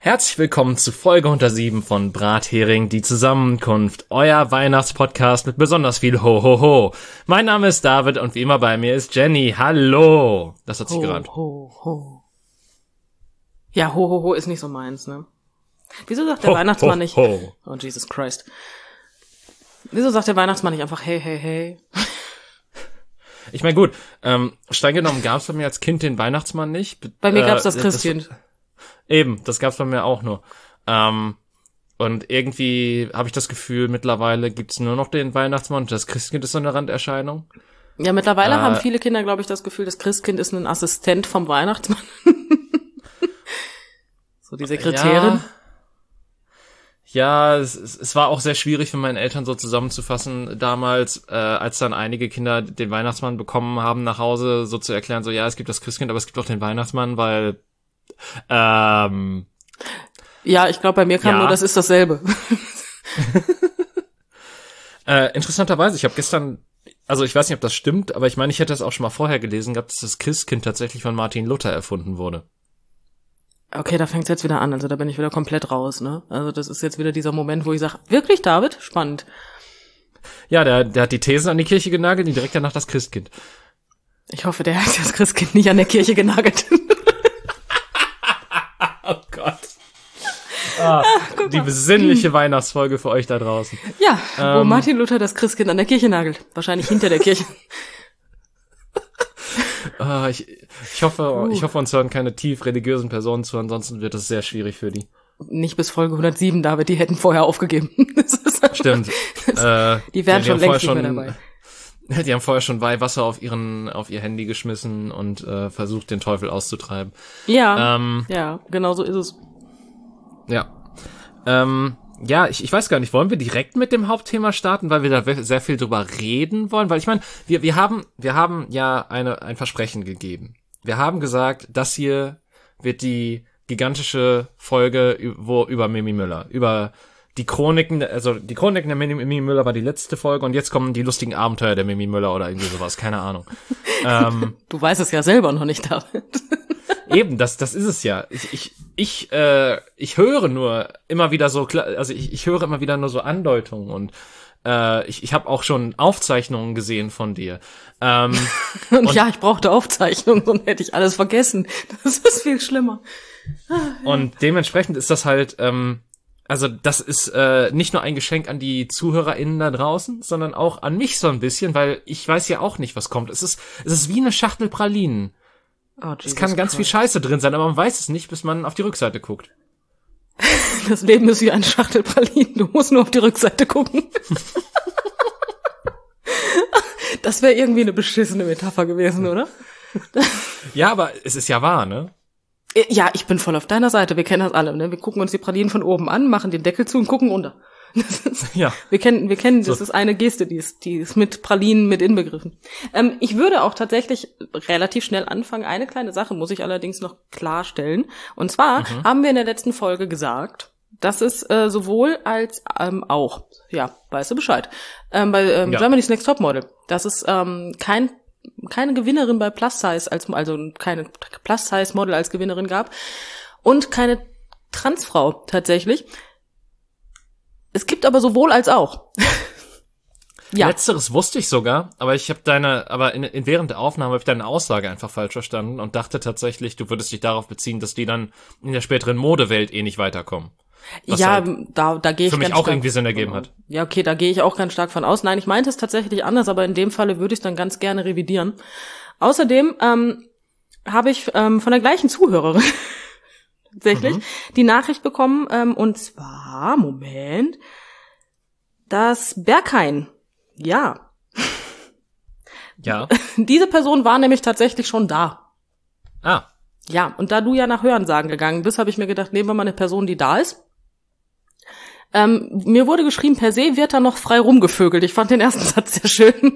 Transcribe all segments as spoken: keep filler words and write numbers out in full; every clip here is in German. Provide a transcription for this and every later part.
Herzlich willkommen zu Folge hundertsieben von Brathering, die Zusammenkunft, euer Weihnachtspodcast mit besonders viel Ho-Ho-Ho. Mein Name ist David und wie immer bei mir ist Jenny. Hallo! Das hat sich gereimt. Ho-Ho-Ho. Ja, Ho-Ho-Ho ist nicht so meins, ne? Wieso sagt der Ho, Weihnachtsmann ho, nicht... ho. Oh, Jesus Christ. Wieso sagt der Weihnachtsmann nicht einfach hey, hey, hey? Ich meine, gut, ähm, streng genommen gab es bei mir als Kind den Weihnachtsmann nicht. Bei mir äh, gab's das Christkind. Das, eben, das gab's bei mir auch nur. Ähm, und irgendwie habe ich das Gefühl, mittlerweile gibt's nur noch den Weihnachtsmann und das Christkind ist so eine Randerscheinung. Ja, mittlerweile äh, haben viele Kinder, glaube ich, das Gefühl, das Christkind ist ein Assistent vom Weihnachtsmann. So die Sekretärin. Ja, ja es, es war auch sehr schwierig für meine Eltern so zusammenzufassen damals, äh, als dann einige Kinder den Weihnachtsmann bekommen haben nach Hause, so zu erklären, so ja, es gibt das Christkind, aber es gibt auch den Weihnachtsmann, weil ähm, Ja, ich glaube, bei mir kam ja. nur, das ist dasselbe. äh, interessanterweise, ich habe gestern, also ich weiß nicht, ob das stimmt, aber ich meine, ich hätte das auch schon mal vorher gelesen gehabt, dass das Christkind tatsächlich von Martin Luther erfunden wurde. Okay, da fängt's jetzt wieder an, also da bin ich wieder komplett raus, ne? Also das ist jetzt wieder dieser Moment, wo ich sage, wirklich, David? Spannend. Ja, der, der hat die Thesen an die Kirche genagelt und direkt danach das Christkind. Ich hoffe, der hat das Christkind nicht an der Kirche genagelt. Oh Gott. Ah, Ach, die besinnliche Weihnachtsfolge für euch da draußen. Ja, wo Ähm, Martin Luther das Christkind an der Kirche nagelt. Wahrscheinlich hinter der Kirche. Ah, ich, ich hoffe, Uh. ich hoffe, uns hören keine tief religiösen Personen zu, ansonsten wird es sehr schwierig für die. Nicht bis Folge hundertsieben, David, die hätten vorher aufgegeben. Das ist einfach, Stimmt. Das, äh, die wären die schon haben längst nicht vorher mehr schon- dabei. Die haben vorher schon Weihwasser auf ihren, auf ihr Handy geschmissen und äh, versucht, den Teufel auszutreiben. Ja, Ähm, ja, genau so ist es. ja. Ähm, ja, ich, ich weiß gar nicht, wollen wir direkt mit dem Hauptthema starten, weil wir da we- sehr viel drüber reden wollen? Weil ich meine, wir, wir haben, wir haben ja eine, ein Versprechen gegeben. Wir haben gesagt, das hier wird die gigantische Folge ü- wo über Mimi Müller, über die Chroniken, also die Chroniken der Mimi, Mimi Müller war die letzte Folge und jetzt kommen die lustigen Abenteuer der Mimi Müller oder irgendwie sowas, keine Ahnung. ähm, Du weißt es ja selber noch nicht, David. Eben, das, das ist es ja. Ich, ich, ich, äh, ich höre nur immer wieder so, kla- also ich, ich höre immer wieder nur so Andeutungen und äh, ich, ich habe auch schon Aufzeichnungen gesehen von dir. Ähm, Und, Und- ja, ich brauchte Aufzeichnungen, sonst hätte ich alles vergessen. Das ist viel schlimmer. und dementsprechend ist das halt, ähm, also das ist äh, nicht nur ein Geschenk an die ZuhörerInnen da draußen, sondern auch an mich so ein bisschen, weil ich weiß ja auch nicht, was kommt. Es ist, es ist wie eine Schachtel Pralinen. Oh, Es kann ganz viel Scheiße drin sein, aber man weiß es nicht, bis man auf die Rückseite guckt. Das Leben ist wie eine Schachtel Pralinen. Du musst nur auf die Rückseite gucken. Das wäre irgendwie eine beschissene Metapher gewesen, oder? Ja, aber es ist ja wahr, ne? Ja, ich bin voll auf deiner Seite. Wir kennen das alle, ne? Wir gucken uns die Pralinen von oben an, machen den Deckel zu und gucken runter. Das ist, Ja. wir kennen, wir kennen, das So. ist eine Geste, die ist, die ist mit Pralinen mit inbegriffen. Ähm, ich würde auch tatsächlich relativ schnell anfangen. Eine kleine Sache muss ich allerdings noch klarstellen. Und zwar Mhm. haben wir in der letzten Folge gesagt, dass es äh, sowohl als ähm, auch, ja, weißt du Bescheid, ähm, bei ähm, Ja. Germany's Next Topmodel, dass es ähm, kein keine Gewinnerin bei Plus Size als also keine Plus Size Model als Gewinnerin gab und keine Transfrau tatsächlich. Es gibt aber sowohl als auch. Ja. Letzteres wusste ich sogar, aber ich habe deine, aber in, in während der Aufnahme habe ich deine Aussage einfach falsch verstanden und dachte tatsächlich, du würdest dich darauf beziehen, dass die dann in der späteren Modewelt eh nicht weiterkommen. Was Ja, halt da da gehe ich für mich ganz auch stark, irgendwie Sinn ergeben hat. Ja, okay, da gehe ich auch ganz stark von aus. Nein, ich meinte es tatsächlich anders, aber in dem Falle würde ich es dann ganz gerne revidieren. Außerdem ähm, habe ich ähm, von der gleichen Zuhörerin tatsächlich Mhm. die Nachricht bekommen, ähm, und zwar, Moment, dass Berghain, ja, Ja. diese Person war nämlich tatsächlich schon da. Ah. Ja, und da du ja nach Hörensagen gegangen bist, habe ich mir gedacht, nehmen wir mal eine Person, die da ist. Ähm, mir wurde geschrieben, per se wird da noch frei rumgevögelt. Ich fand den ersten Satz sehr schön.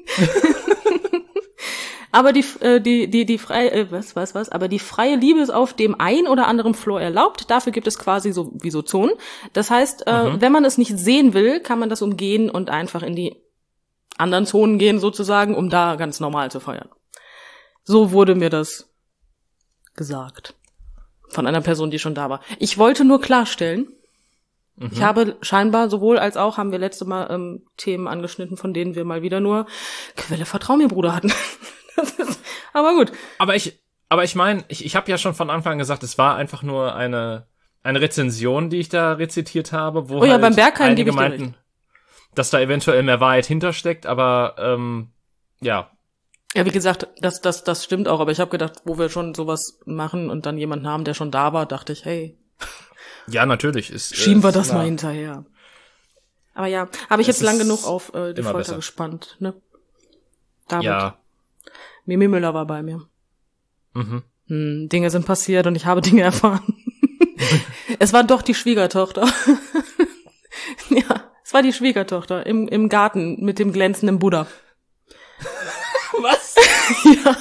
Aber die, äh, die, die, die freie, äh, was, was, was, aber die freie Liebe ist auf dem ein oder anderen Floor erlaubt. Dafür gibt es quasi so, wie so Zonen. Das heißt, äh, Mhm. wenn man es nicht sehen will, kann man das umgehen und einfach in die anderen Zonen gehen sozusagen, um da ganz normal zu feiern. So wurde mir das gesagt. von einer Person, die schon da war. Ich wollte nur klarstellen, mhm. ich habe scheinbar sowohl als auch, haben wir letzte Mal ähm, Themen angeschnitten, von denen wir mal wieder nur Quelle Vertrau mir, Bruder hatten. Das ist, aber gut. Aber ich, aber ich meine, ich, ich habe ja schon von Anfang an gesagt, es war einfach nur eine eine Rezension, die ich da rezitiert habe, wo oh ja, halt beim Berghain einige gebe ich dir meinten, recht. dass da eventuell mehr Wahrheit hintersteckt, aber ähm, ja. Ja, wie gesagt, das das das stimmt auch, aber ich habe gedacht, wo wir schon sowas machen und dann jemanden haben, der schon da war, dachte ich, hey, ja, natürlich ist schieben äh, wir ist das klar. mal hinterher. Aber ja, habe ich Es jetzt lang ist genug auf äh, die immer Folter besser. gespannt, ne? David. Ja. Mimi Müller war bei mir. Mhm. Hm, Dinge sind passiert und ich habe Dinge erfahren. Es war doch die Schwiegertochter. Ja, es war die Schwiegertochter im im Garten mit dem glänzenden Buddha. Was? Ja.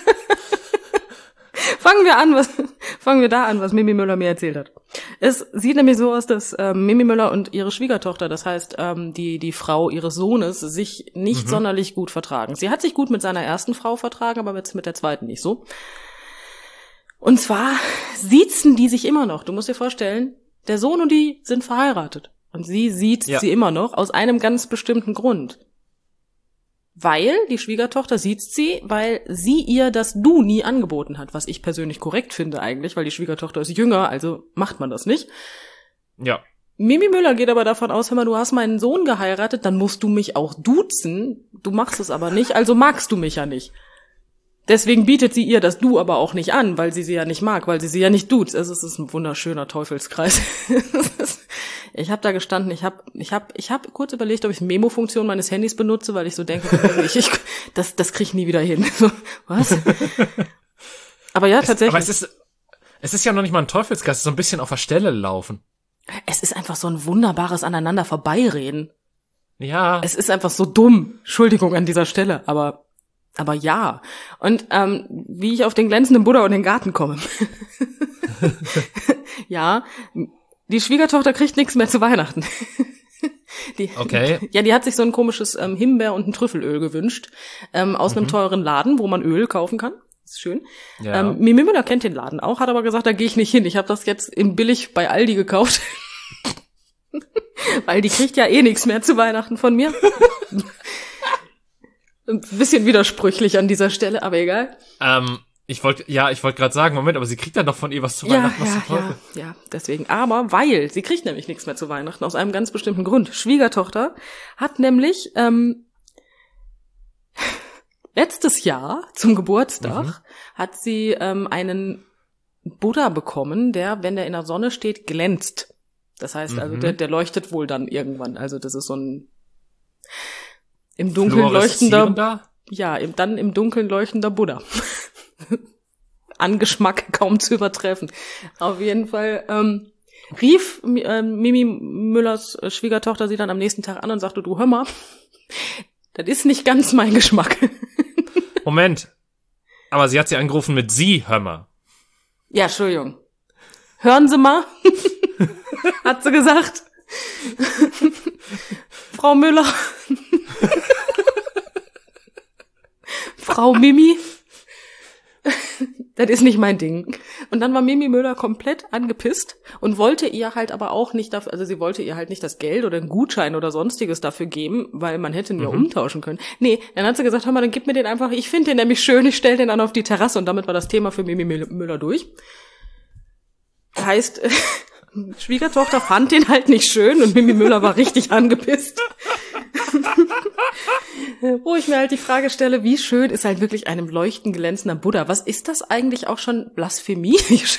Fangen wir an, was fangen wir da an, was Mimi Müller mir erzählt hat. Es sieht nämlich so aus, dass ähm, Mimi Müller und ihre Schwiegertochter, das heißt ähm, die die Frau ihres Sohnes, sich nicht Mhm. sonderlich gut vertragen. Sie hat sich gut mit seiner ersten Frau vertragen, aber jetzt mit der zweiten nicht so. Und zwar siezen die sich immer noch. Du musst dir vorstellen, der Sohn und die sind verheiratet. Und sie sieht Ja. sie immer noch aus einem ganz bestimmten Grund. Weil die Schwiegertochter sieht sie, weil sie ihr das Du nie angeboten hat, was ich persönlich korrekt finde eigentlich, weil die Schwiegertochter ist jünger, also macht man das nicht. Ja. Mimi Müller geht aber davon aus, hör mal, du hast meinen Sohn geheiratet, dann musst du mich auch duzen. Du machst es aber nicht, also magst du mich ja nicht. Deswegen bietet sie ihr das Du aber auch nicht an, weil sie sie ja nicht mag, weil sie sie ja nicht duzt. Es ist ein wunderschöner Teufelskreis. Ich habe da gestanden, ich habe ich hab, ich hab kurz überlegt, ob ich Memo-Funktion meines Handys benutze, weil ich so denke, ich, ich, das, das krieg ich nie wieder hin. So, was? Aber ja, tatsächlich. Aber es ist, es ist ja noch nicht mal ein Teufelskreis, es ist so ein bisschen auf der Stelle laufen. Es ist einfach so ein wunderbares Aneinander vorbeireden. Ja. Es ist einfach so dumm. Entschuldigung an dieser Stelle, aber aber ja. Und ähm, wie ich auf den glänzenden Buddha und den Garten komme. Ja, die Schwiegertochter kriegt nichts mehr zu Weihnachten. Die, Okay. Ja, die hat sich so ein komisches ähm, Himbeer- und ein Trüffelöl gewünscht, ähm, aus einem teuren Laden, wo man Öl kaufen kann. Ist schön. Ja. Ähm, Mimi Müller kennt den Laden auch, hat aber gesagt, da gehe ich nicht hin. Ich habe das jetzt in billig bei Aldi gekauft. Weil die kriegt ja eh nichts mehr zu Weihnachten von mir. Ein bisschen widersprüchlich an dieser Stelle, aber egal. Ähm, ich wollte, ja, ich wollte gerade sagen, Moment, aber sie kriegt dann doch von ihr was zu Ja, Weihnachten, was ja, zum Teufel. ja, ja, deswegen. Aber weil, sie kriegt nämlich nichts mehr zu Weihnachten, aus einem ganz bestimmten Grund. Schwiegertochter hat nämlich ähm, letztes Jahr zum Geburtstag Mhm. hat sie ähm, einen Buddha bekommen, der, wenn der in der Sonne steht, glänzt. Das heißt also, Mhm. der, der leuchtet wohl dann irgendwann. Also das ist so ein im Dunkeln leuchtender, Fluoreszierender? ja, im, dann im Dunkeln leuchtender Buddha. An Geschmack kaum zu übertreffen. Auf jeden Fall ähm, rief äh, Mimi Müllers äh, Schwiegertochter sie dann am nächsten Tag an und sagte, du hör mal, das ist nicht ganz mein Geschmack. Moment. Aber sie hat sie angerufen mit Sie, hör mal. Ja, Entschuldigung. Hören Sie mal, hat sie gesagt. Frau Müller. Frau Mimi. Das ist nicht mein Ding. Und dann war Mimi Müller komplett angepisst und wollte ihr halt aber auch nicht dafür, also sie wollte ihr halt nicht das Geld oder einen Gutschein oder sonstiges dafür geben, weil man hätte ihn ja Mhm. umtauschen können. Nee, dann hat sie gesagt, hör mal, dann gib mir den einfach, ich finde den nämlich schön, ich stell den dann auf die Terrasse und damit war das Thema für Mimi Müller durch. Heißt, Schwiegertochter fand den halt nicht schön und Mimi Müller war richtig angepisst. Wo ich mir halt die Frage stelle, wie schön ist halt wirklich einem leuchtend glänzender Buddha? Was ist das eigentlich auch schon Blasphemie?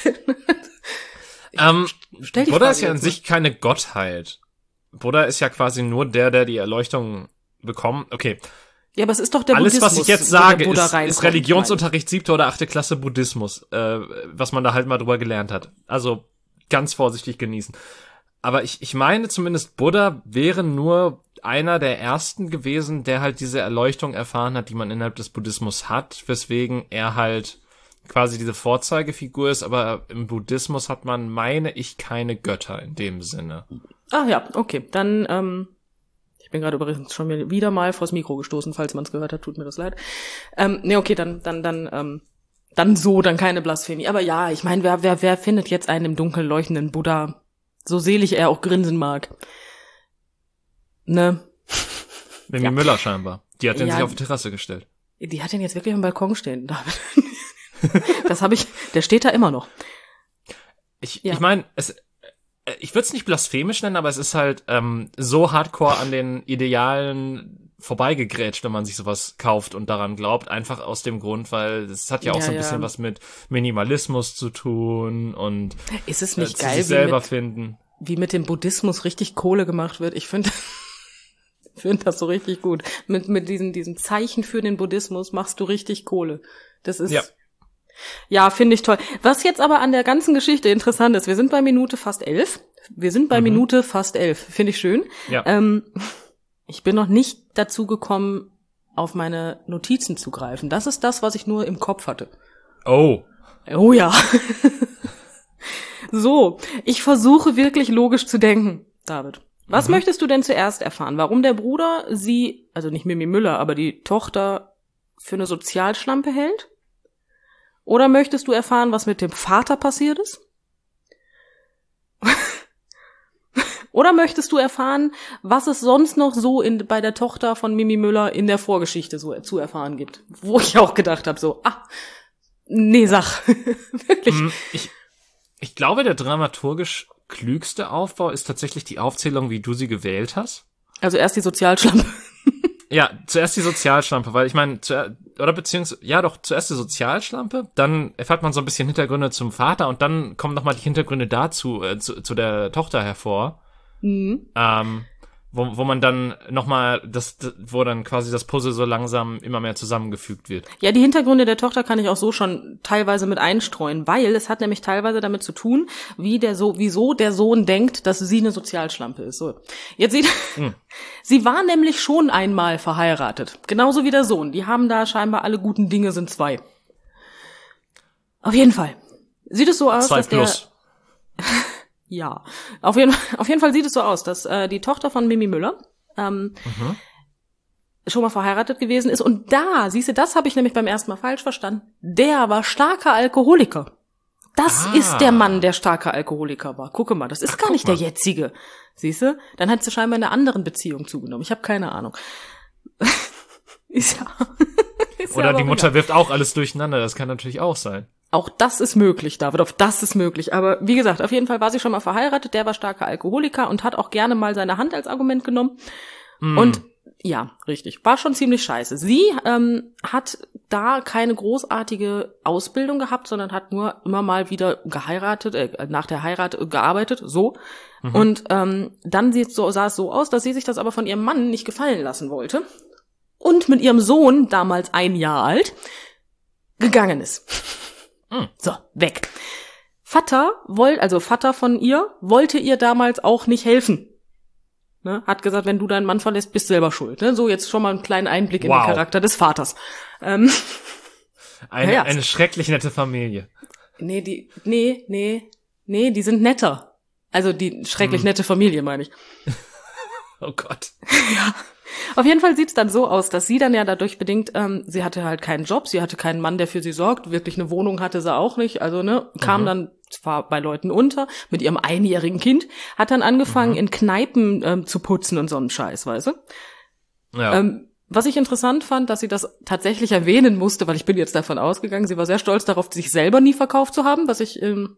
Ähm, stell die Buddha Frage ist ja an jetzt mal. sich keine Gottheit. Buddha ist ja quasi nur der, der die Erleuchtung bekommt. Okay, Ja, aber es ist doch der alles, Buddhismus, was ich jetzt wo der sage, Buddha ist, reinkommt, ist Religionsunterricht siebte oder achte Klasse Buddhismus, äh, was man da halt mal drüber gelernt hat. Also ganz vorsichtig genießen. Aber ich, ich meine zumindest, Buddha wäre nur einer der ersten gewesen, der halt diese Erleuchtung erfahren hat, die man innerhalb des Buddhismus hat, weswegen er halt quasi diese Vorzeigefigur ist, aber im Buddhismus hat man, meine ich, keine Götter in dem Sinne. meine. Ah ja, okay, dann, ähm, ich bin gerade übrigens schon wieder mal vors Mikro gestoßen, falls man es gehört hat, tut mir das leid. Ähm, nee, okay, dann, dann, dann, ähm, dann so, dann keine Blasphemie. Aber ja, ich meine, wer, wer, wer findet jetzt einen im Dunkeln leuchtenden Buddha, so selig er auch grinsen mag? Ne? Mimi Ja. Müller scheinbar. Die hat den Ja. sich auf die Terrasse gestellt. Die hat den jetzt wirklich am Balkon stehen, David. Das habe ich, der steht da immer noch. Ich, Ja. ich meine, es, äh, ich würde es nicht blasphemisch nennen, aber es ist halt ähm, so hardcore an den Idealen vorbeigegrätscht, wenn man sich sowas kauft und daran glaubt, einfach aus dem Grund, weil es hat ja auch Ja, so ein bisschen ja. was mit Minimalismus zu tun und Ist es äh, nicht zu geil, sich wie selber mit, finden. wie mit dem Buddhismus richtig Kohle gemacht wird? Ich finde finde das so richtig gut. Mit mit diesen diesen Zeichen für den Buddhismus machst du richtig Kohle. Das ist Ja. Ja, finde ich toll. Was jetzt aber an der ganzen Geschichte interessant ist, wir sind bei Minute fast elf. Wir sind bei Mhm. Minute fast elf. Finde ich schön. Ja. Ähm, ich bin noch nicht dazu gekommen, auf meine Notizen zu greifen. Das ist das, was ich nur im Kopf hatte. Oh. Oh ja. So, ich versuche wirklich logisch zu denken, David. Was Mhm. möchtest du denn zuerst erfahren? Warum der Bruder sie, also nicht Mimi Müller, aber die Tochter für eine Sozialschlampe hält? Oder möchtest du erfahren, was mit dem Vater passiert ist? Oder möchtest du erfahren, was es sonst noch so in, bei der Tochter von Mimi Müller in der Vorgeschichte so zu erfahren gibt? Wo ich auch gedacht habe, so, ah, nee, sag. Wirklich. Mm, Ich, ich glaube, der dramaturgisch klügste Aufbau ist tatsächlich die Aufzählung, wie du sie gewählt hast. Also erst die Sozialschlampe. Ja, zuerst die Sozialschlampe, weil ich meine, oder beziehungsweise, ja doch, zuerst die Sozialschlampe, dann erfährt man so ein bisschen Hintergründe zum Vater und dann kommen nochmal die Hintergründe dazu, äh, zu, zu der Tochter hervor, Mhm. ähm, wo, wo man dann nochmal, das, das, wo dann quasi das Puzzle so langsam immer mehr zusammengefügt wird. Ja, die Hintergründe der Tochter kann ich auch so schon teilweise mit einstreuen, weil es hat nämlich teilweise damit zu tun, wie der so, wieso der Sohn denkt, dass sie eine Sozialschlampe ist. So. Jetzt sieht, Hm. sie war nämlich schon einmal verheiratet. Genauso wie der Sohn. Die haben da scheinbar alle guten Dinge sind zwei. Auf jeden Fall. Sieht es so aus, Zwei dass der, plus. ja, auf jeden, auf jeden Fall sieht es so aus, dass äh, die Tochter von Mimi Müller, ähm, Mhm. schon mal verheiratet gewesen ist. Und da, siehst du, das habe ich nämlich beim ersten Mal falsch verstanden. Der war starker Alkoholiker. Das Ah. ist der Mann, der starker Alkoholiker war. Gucke mal, das ist Ach, gar guck nicht der mal. jetzige. Siehst du? Dann hat sie scheinbar in einer anderen Beziehung zugenommen. Ich habe keine Ahnung. ist ja, ist ja Oder aber die auch Mutter egal. wirft auch alles durcheinander, das kann natürlich auch sein. Auch das ist möglich, David, auch das ist möglich. Aber wie gesagt, auf jeden Fall war sie schon mal verheiratet, der war starker Alkoholiker und hat auch gerne mal seine Hand als Argument genommen. Mm. Und ja, richtig, war schon ziemlich scheiße. Sie ähm, hat da keine großartige Ausbildung gehabt, sondern hat nur immer mal wieder geheiratet, äh, nach der Heirat äh, gearbeitet, so. Mhm. Und ähm, dann sieht so, sah es so aus, dass sie sich das aber von ihrem Mann nicht gefallen lassen wollte. Und mit ihrem Sohn, damals ein Jahr alt, gegangen ist. Mhm. So, weg. Vater wollte, also Vater von ihr, wollte ihr damals auch nicht helfen. Ne? Hat gesagt, wenn du deinen Mann verlässt, bist du selber schuld. Ne? So, jetzt schon mal einen kleinen Einblick in Wow. den Charakter des Vaters. Ähm, Eine, ja. eine schrecklich nette Familie. nee, die, nee, nee, nee, die sind netter. Also die schrecklich Hm. nette Familie, meine ich. Oh Gott. Auf jeden Fall sieht's dann so aus, dass sie dann ja dadurch bedingt, ähm, sie hatte halt keinen Job, sie hatte keinen Mann, der für sie sorgt, wirklich eine Wohnung hatte sie auch nicht, also ne, kam Mhm. dann zwar bei Leuten unter, mit ihrem einjährigen Kind, hat dann angefangen Mhm. in Kneipen ähm, zu putzen und so einen Scheiß, weißt du? Ja. Ähm, was ich interessant fand, dass sie das tatsächlich erwähnen musste, weil ich bin jetzt davon ausgegangen, sie war sehr stolz darauf, sich selber nie verkauft zu haben, was ich, ähm,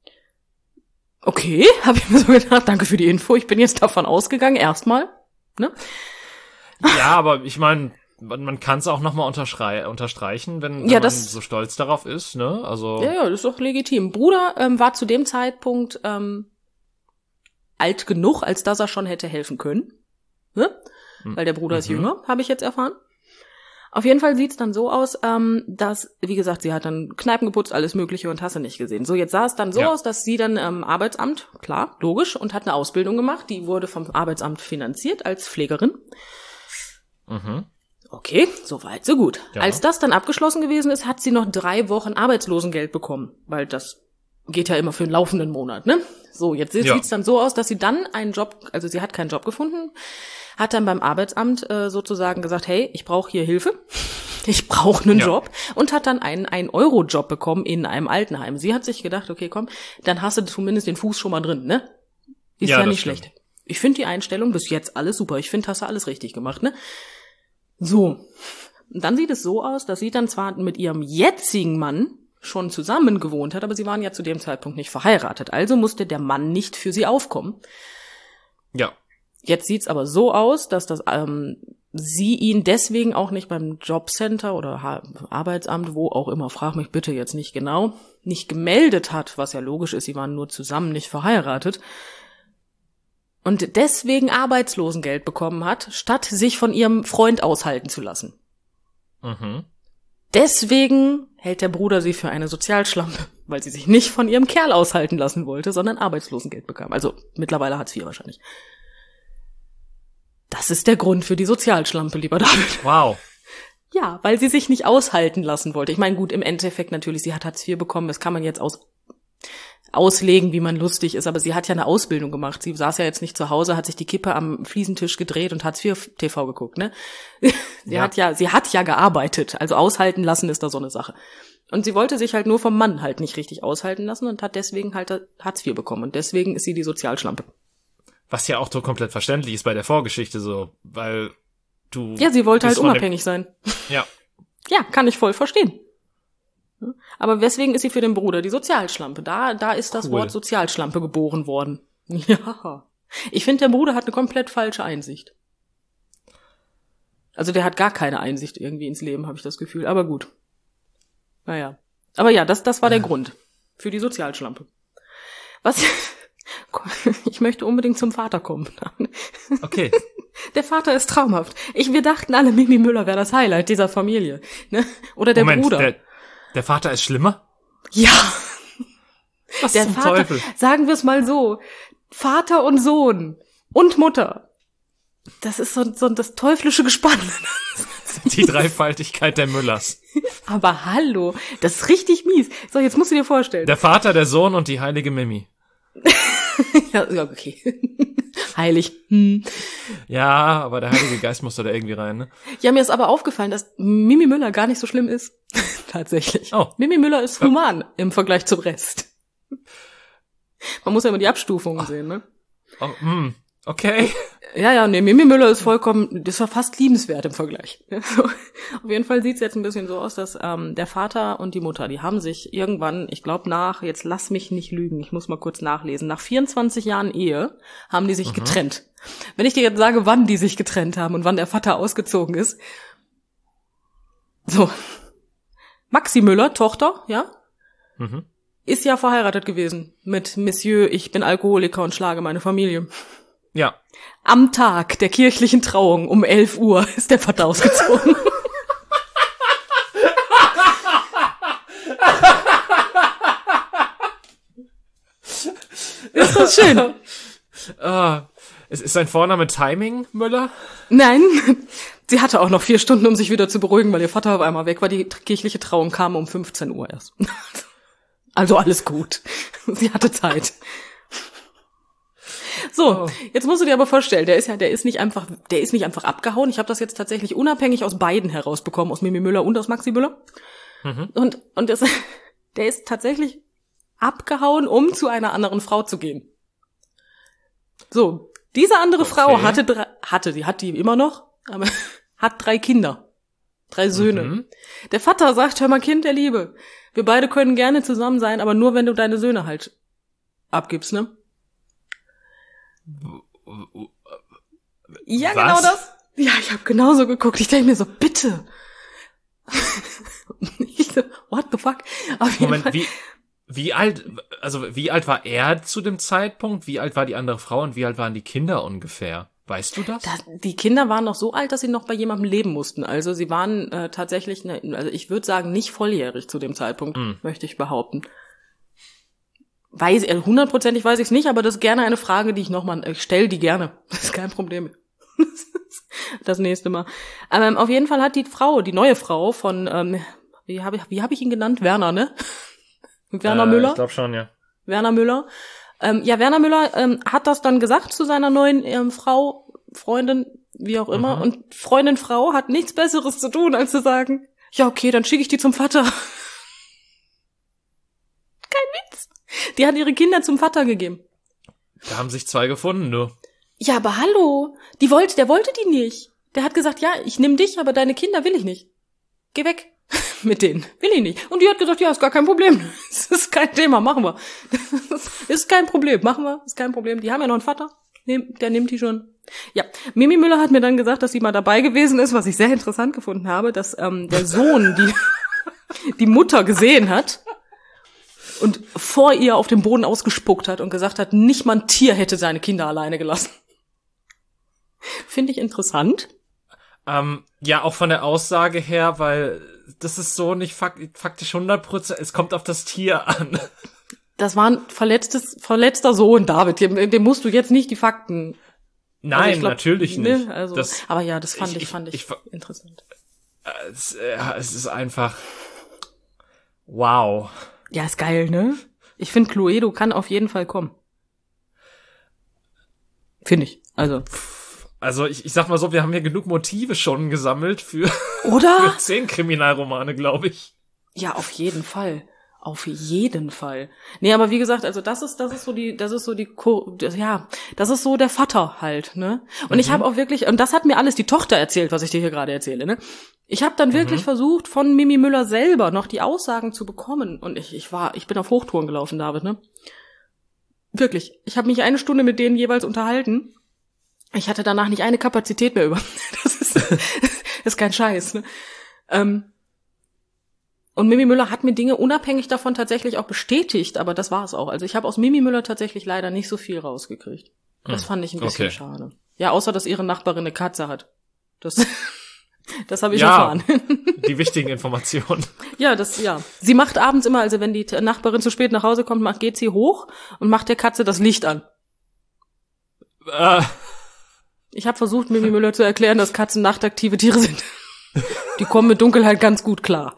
okay, habe ich mir so gedacht, danke für die Info, ich bin jetzt davon ausgegangen, erstmal, ne? Ja, aber ich meine, man, man kann es auch nochmal unterstreichen, wenn, wenn Ja, man das- so stolz darauf ist, ne? Also. Ja, ja, das ist doch legitim. Bruder ähm, war zu dem Zeitpunkt ähm, alt genug, als dass er schon hätte helfen können. Ne? Mhm. Weil der Bruder ist Mhm. jünger, habe ich jetzt erfahren. Auf jeden Fall sieht's dann so aus, ähm, dass, wie gesagt, sie hat dann Kneipen geputzt, alles Mögliche und hast du nicht gesehen. So, jetzt sah es dann so Ja. aus, dass sie dann ähm, Arbeitsamt, klar, logisch, und hat eine Ausbildung gemacht. Die wurde vom Arbeitsamt finanziert als Pflegerin. Mhm. Okay, so weit, so gut. Ja. Als das dann abgeschlossen gewesen ist, hat sie noch drei Wochen Arbeitslosengeld bekommen, weil das geht ja immer für einen laufenden Monat, ne? So, jetzt sieht's Ja. dann so aus, dass sie dann einen Job, also sie hat keinen Job gefunden, hat dann beim Arbeitsamt äh, sozusagen gesagt, hey, ich brauche hier Hilfe. ich brauche einen Ja. Job und hat dann einen ein Euro Job bekommen in einem Altenheim. Sie hat sich gedacht, okay, komm, dann hast du zumindest den Fuß schon mal drin, ne? Ist Ja, ja, das nicht stimmt. schlecht. Ich finde die Einstellung bis jetzt alles super. Ich finde, hast du alles richtig gemacht, ne? So. Und dann sieht es so aus, dass sie dann zwar mit ihrem jetzigen Mann schon zusammen gewohnt hat, aber sie waren ja zu dem Zeitpunkt nicht verheiratet. Also musste der Mann nicht für sie aufkommen. Ja. Jetzt sieht's aber so aus, dass das ähm, sie ihn deswegen auch nicht beim Jobcenter oder ha- Arbeitsamt, wo auch immer, frag mich bitte jetzt nicht genau, nicht gemeldet hat, was ja logisch ist, sie waren nur zusammen, nicht verheiratet. Und deswegen Arbeitslosengeld bekommen hat, statt sich von ihrem Freund aushalten zu lassen. Mhm. Deswegen hält der Bruder sie für eine Sozialschlampe, weil sie sich nicht von ihrem Kerl aushalten lassen wollte, sondern Arbeitslosengeld bekam. Also mittlerweile Hartz vier wahrscheinlich. Das ist der Grund für die Sozialschlampe, lieber David. Wow. Ja, weil sie sich nicht aushalten lassen wollte. Ich meine, gut, im Endeffekt natürlich, sie hat Hartz vier bekommen, das kann man jetzt aus auslegen, wie man lustig ist, aber sie hat ja eine Ausbildung gemacht. Sie saß ja jetzt nicht zu Hause, hat sich die Kippe am Fliesentisch gedreht und Hartz vier T V geguckt, ne? sie Ja. hat ja, sie hat ja gearbeitet, also aushalten lassen ist da so eine Sache. Und sie wollte sich halt nur vom Mann halt nicht richtig aushalten lassen und hat deswegen halt Hartz vier bekommen und deswegen ist sie die Sozialschlampe. Was ja auch so komplett verständlich ist bei der Vorgeschichte so, weil du... Ja, sie wollte bist halt von dem- unabhängig sein. Ja. Ja, kann ich voll verstehen. Aber weswegen ist sie für den Bruder die Sozialschlampe? Da, da ist das Cool. Wort Sozialschlampe geboren worden. Ja. Ich finde, der Bruder hat eine komplett falsche Einsicht. Also der hat gar keine Einsicht irgendwie ins Leben, habe ich das Gefühl. Aber gut. Naja. Aber ja, das, das war der Grund. Für die Sozialschlampe. Was? Ich möchte unbedingt zum Vater kommen. Okay. Der Vater ist traumhaft. Ich, wir dachten alle, Mimi Müller wäre das Highlight dieser Familie. Ne? Oder der Moment, Bruder. Der, der Vater ist schlimmer? Ja. Was Der zum Vater, Teufel? sagen wir es mal so, Vater und Sohn und Mutter. Das ist so, so das teuflische Gespann. Die Dreifaltigkeit der Müllers. Aber hallo, das ist richtig mies. So, jetzt musst du dir vorstellen. Der Vater, der Sohn und die heilige Mimi. Ja, ja, okay. Heilig. Hm. Ja, aber der Heilige Geist muss da irgendwie rein, ne? Ja, mir ist aber aufgefallen, dass Mimi Müller gar nicht so schlimm ist. Tatsächlich. Oh. Mimi Müller ist human im Vergleich zum Rest. Man muss ja immer die Abstufungen sehen, ne? Oh, mm, okay. Ja, ja, nee, Mimi Müller ist vollkommen, das war fast liebenswert im Vergleich. Auf jeden Fall sieht's jetzt ein bisschen so aus, dass ähm, der Vater und die Mutter, die haben sich irgendwann, ich glaube nach, jetzt lass mich nicht lügen, ich muss mal kurz nachlesen, nach vierundzwanzig Jahren Ehe haben die sich Mhm. getrennt. Wenn ich dir jetzt sage, wann die sich getrennt haben und wann der Vater ausgezogen ist. So. Maxi Müller, Tochter, ja, Mhm. ist ja verheiratet gewesen mit Monsieur, ich bin Alkoholiker und schlage meine Familie. Ja. Am Tag der kirchlichen Trauung um elf Uhr ist der Vater ausgezogen. Ist das schön? Ah, ist, ist sein Vorname Timing Müller? Nein, sie hatte auch noch vier Stunden, um sich wieder zu beruhigen, weil ihr Vater auf einmal weg war. Die kirchliche Trauung kam um fünfzehn Uhr erst. Also alles gut. Sie hatte Zeit. So, Oh. jetzt musst du dir aber vorstellen, der ist ja, der ist nicht einfach, der ist nicht einfach abgehauen. Ich habe das jetzt tatsächlich unabhängig aus beiden herausbekommen, aus Mimi Müller und aus Maxi Müller. Mhm. Und und das, der ist tatsächlich abgehauen, um zu einer anderen Frau zu gehen. So, diese andere Okay. Frau hatte drei, hatte, die hat die immer noch, aber hat drei Kinder, drei Söhne. Mhm. Der Vater sagt, hör mal, Kind der Liebe, wir beide können gerne zusammen sein, aber nur wenn du deine Söhne halt abgibst, ne? Ja, Was? genau das. Ja, ich habe genauso geguckt. Ich denke mir so, bitte. Ich so, what the fuck? Auf jeden Moment, Fall. wie, wie alt, also wie alt war er zu dem Zeitpunkt? Wie alt war die andere Frau und wie alt waren die Kinder ungefähr? Weißt du das? Da, die Kinder waren noch so alt, dass sie noch bei jemandem leben mussten. Also sie waren äh, tatsächlich, ne, also ich würde sagen, nicht volljährig zu dem Zeitpunkt, Mm. möchte ich behaupten. Weiß, äh, hundertprozentig weiß ich es nicht, aber das ist gerne eine Frage, die ich nochmal, ich stelle die gerne. Das ist kein Problem. Das nächste Mal. Ähm, auf jeden Fall hat die Frau, die neue Frau von, ähm, wie habe ich, wie hab ich ihn genannt? Werner, ne? Werner äh, Müller? Ich glaube schon, ja. Werner Müller. Ähm, ja, Werner Müller ähm, hat das dann gesagt zu seiner neuen ähm, Frau, Freundin, wie auch immer. Mhm. Und Freundin, Frau hat nichts Besseres zu tun, als zu sagen, Ja, okay, dann schicke ich die zum Vater. Kein Witz. Die hat ihre Kinder zum Vater gegeben. Da haben sich zwei gefunden, du. Ja, aber hallo. Die wollte, der wollte die nicht. Der hat gesagt, ja, ich nehme dich, aber deine Kinder will ich nicht. Geh weg mit denen. Will ich nicht. Und die hat gesagt, ja, ist gar kein Problem. Das ist kein Thema, machen wir. Ist kein Problem, machen wir. Ist kein Problem. Die haben ja noch einen Vater. Der nimmt die schon. Ja, Mimi Müller hat mir dann gesagt, dass sie mal dabei gewesen ist, was ich sehr interessant gefunden habe, dass ähm, der Sohn die, die Mutter gesehen hat und vor ihr auf dem Boden ausgespuckt hat und gesagt hat, nicht mal ein Tier hätte seine Kinder alleine gelassen. Finde ich interessant. Ähm, ja, auch von der Aussage her, weil das ist so nicht fakt- faktisch hundert Prozent, es kommt auf das Tier an. Das war ein verletztes, verletzter Sohn, David, dem, dem musst du jetzt nicht die Fakten... Nein, also glaub, natürlich nicht. Ne, also, das, aber ja, das fand ich, ich fand ich, ich, ich interessant. Es, ja, es ist einfach wow. Ja, ist geil, ne? Ich finde, Cluedo kann auf jeden Fall kommen. Finde ich. Also. Also ich, ich sag mal so, wir haben hier genug Motive schon gesammelt für, Oder? für zehn Kriminalromane, glaube ich. Ja, auf jeden Fall. Auf jeden Fall. Nee, aber wie gesagt, also das ist, das ist so die, das ist so die, das, ja, das ist so der Vater halt, ne? Und mhm. ich habe auch wirklich, und das hat mir alles die Tochter erzählt, was ich dir hier gerade erzähle, ne? Ich habe dann mhm. wirklich versucht, von Mimi Müller selber noch die Aussagen zu bekommen. Und ich, ich war, ich bin auf Hochtouren gelaufen, David, ne? Wirklich. Ich habe mich eine Stunde mit denen jeweils unterhalten. Ich hatte danach nicht eine Kapazität mehr über. Das ist, das ist kein Scheiß, ne? Ähm, Und Mimi Müller hat mir Dinge unabhängig davon tatsächlich auch bestätigt, aber das war es auch. Also ich habe aus Mimi Müller tatsächlich leider nicht so viel rausgekriegt. Das hm. fand ich ein bisschen okay. schade. Ja, außer, dass ihre Nachbarin eine Katze hat. Das, das habe ich ja, erfahren. Die wichtigen Informationen. Ja, das, ja. Sie macht abends immer, also wenn die Nachbarin zu spät nach Hause kommt, macht, geht sie hoch und macht der Katze das Licht an. Äh. Ich habe versucht, Mimi Müller zu erklären, dass Katzen nachtaktive Tiere sind. Die kommen mit Dunkelheit ganz gut klar.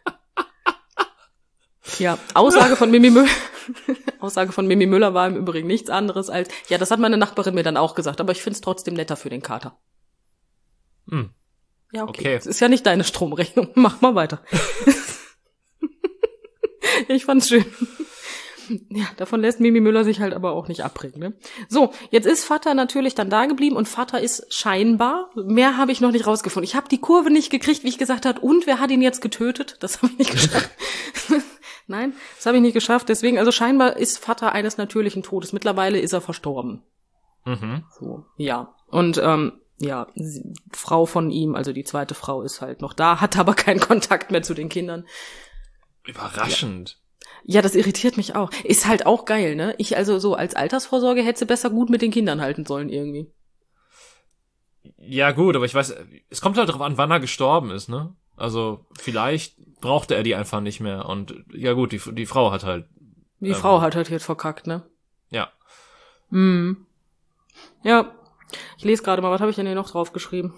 Ja, Aussage von Mimi Müller, Aussage von Mimi Müller war im Übrigen nichts anderes als, ja, das hat meine Nachbarin mir dann auch gesagt, aber ich find's trotzdem netter für den Kater. Hm. Ja, okay. okay. Das ist ja nicht deine Stromrechnung. Mach mal weiter. Ich fand's schön. Ja, davon lässt Mimi Müller sich halt aber auch nicht abbringen, ne? So, jetzt ist Vater natürlich dann da geblieben und Vater ist scheinbar, mehr habe ich noch nicht rausgefunden. Ich habe die Kurve nicht gekriegt, wie ich gesagt habe, und wer hat ihn jetzt getötet? Das habe ich nicht geschafft. Nein, das habe ich nicht geschafft. Deswegen, also scheinbar ist Vater eines natürlichen Todes. Mittlerweile ist er verstorben. Mhm. So, ja. Und ähm, ja, die Frau von ihm, also die zweite Frau, ist halt noch da, hat aber keinen Kontakt mehr zu den Kindern. Überraschend. Ja. Ja, das irritiert mich auch. Ist halt auch geil, ne? Ich also so als Altersvorsorge hätte sie besser gut mit den Kindern halten sollen irgendwie. Ja gut, aber ich weiß, es kommt halt drauf an, wann er gestorben ist, ne? Also vielleicht brauchte er die einfach nicht mehr und ja gut, die die Frau hat halt... Die ähm, Frau hat halt jetzt verkackt, ne? Ja. Mhm. Ja, ich lese gerade mal, was habe ich denn hier noch draufgeschrieben?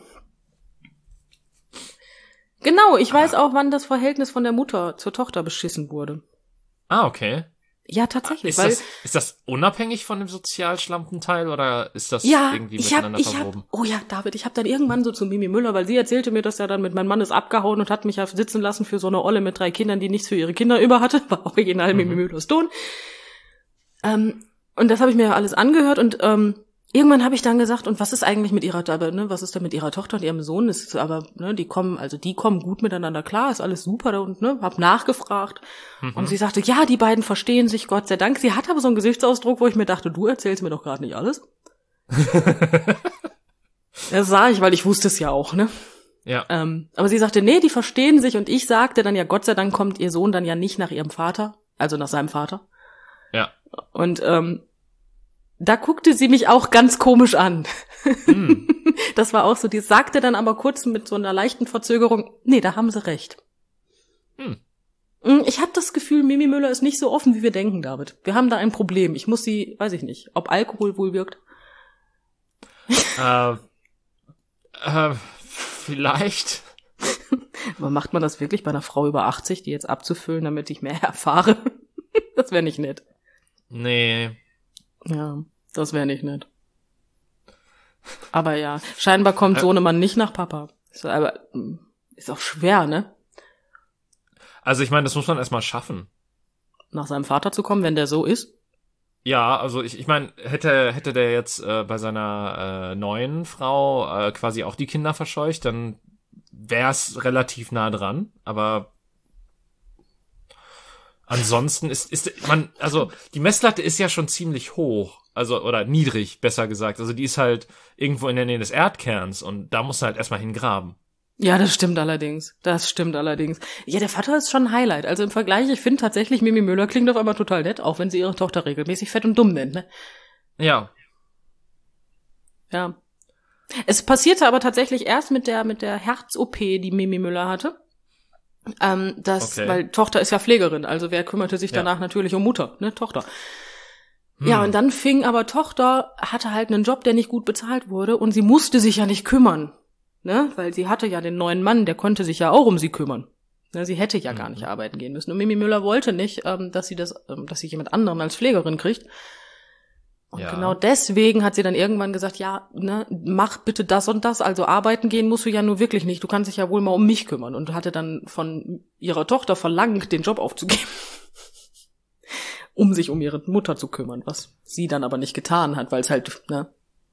Genau, ich weiß auch, wann das Verhältnis von der Mutter zur Tochter beschissen wurde. Ah, okay. Ja, tatsächlich. Ist, weil, das, ist das unabhängig von dem Sozialschlampenteil oder ist das ja, irgendwie ich miteinander hab, ich verwoben? Hab, oh ja, David, ich habe dann irgendwann so zu Mimi Müller, weil sie erzählte mir, dass er dann mit meinem Mann ist abgehauen und hat mich ja sitzen lassen für so eine Olle mit drei Kindern, die nichts für ihre Kinder über hatte. War original mhm. Mimi Müllers Ton. Ähm, und das habe ich mir ja alles angehört und ähm, irgendwann habe ich dann gesagt, und was ist eigentlich mit ihrer, aber, ne, was ist denn mit ihrer Tochter und ihrem Sohn? Ist aber, ne, die kommen, also die kommen gut miteinander klar, ist alles super und ne, hab nachgefragt. Mhm. Und sie sagte, ja, die beiden verstehen sich, Gott sei Dank. Sie hat aber so einen Gesichtsausdruck, wo ich mir dachte, du erzählst mir doch gerade nicht alles. Das sah ich, weil ich wusste es ja auch, ne? Ja. Ähm, aber sie sagte, nee, die verstehen sich und ich sagte dann ja, Gott sei Dank kommt ihr Sohn dann ja nicht nach ihrem Vater, also nach seinem Vater. Ja. Und ähm, da guckte sie mich auch ganz komisch an. Mm. Das war auch so, die sagte dann aber kurz mit so einer leichten Verzögerung, nee, da haben sie recht. Mm. Ich habe das Gefühl, Mimi Müller ist nicht so offen, wie wir denken, David. Wir haben da ein Problem. Ich muss sie, weiß ich nicht, ob Alkohol wohl wirkt. Äh, äh, vielleicht. Aber macht man das wirklich bei einer Frau über achtzig, die jetzt abzufüllen, damit ich mehr erfahre? Das wäre nicht nett. Nee. Ja, das wäre nicht nett. Aber ja, scheinbar kommt Sohnemann nicht nach Papa. Ist aber ist auch schwer, ne? Also ich meine, das muss man erstmal schaffen. Nach seinem Vater zu kommen, wenn der so ist? Ja, also ich, ich meine, hätte hätte der jetzt äh, bei seiner äh, neuen Frau äh, quasi auch die Kinder verscheucht, dann wär's relativ nah dran. Aber ansonsten ist ist man, also die Messlatte ist ja schon ziemlich hoch, also oder niedrig, besser gesagt. Also die ist halt irgendwo in der Nähe des Erdkerns und da musst du halt erstmal hingraben. Ja, das stimmt allerdings. Das stimmt allerdings. Ja, der Vater ist schon ein Highlight. Also im Vergleich, ich finde tatsächlich, Mimi Müller klingt auf einmal total nett, auch wenn sie ihre Tochter regelmäßig fett und dumm nennt, ne? Ja. Ja. Es passierte aber tatsächlich erst mit der mit der Herz-O P, die Mimi Müller hatte. Ähm, das, Okay. weil Tochter ist ja Pflegerin, also wer kümmerte sich Ja. danach natürlich um Mutter, ne? Tochter. Hm. Ja, und dann fing aber Tochter, hatte halt einen Job, der nicht gut bezahlt wurde und sie musste sich ja nicht kümmern. Ne, weil sie hatte ja den neuen Mann, der konnte sich ja auch um sie kümmern. Ne, sie hätte ja gar nicht arbeiten gehen müssen. Und Mimi Müller wollte nicht, ähm, dass sie das, ähm, dass sie jemand anderen als Pflegerin kriegt. Und Ja. genau deswegen hat sie dann irgendwann gesagt, ja, ne, mach bitte das und das. Also arbeiten gehen musst du ja nur wirklich nicht. Du kannst dich ja wohl mal um mich kümmern. Und hatte dann von ihrer Tochter verlangt, den Job aufzugeben, um sich um ihre Mutter zu kümmern. Was sie dann aber nicht getan hat, weil es halt, ne,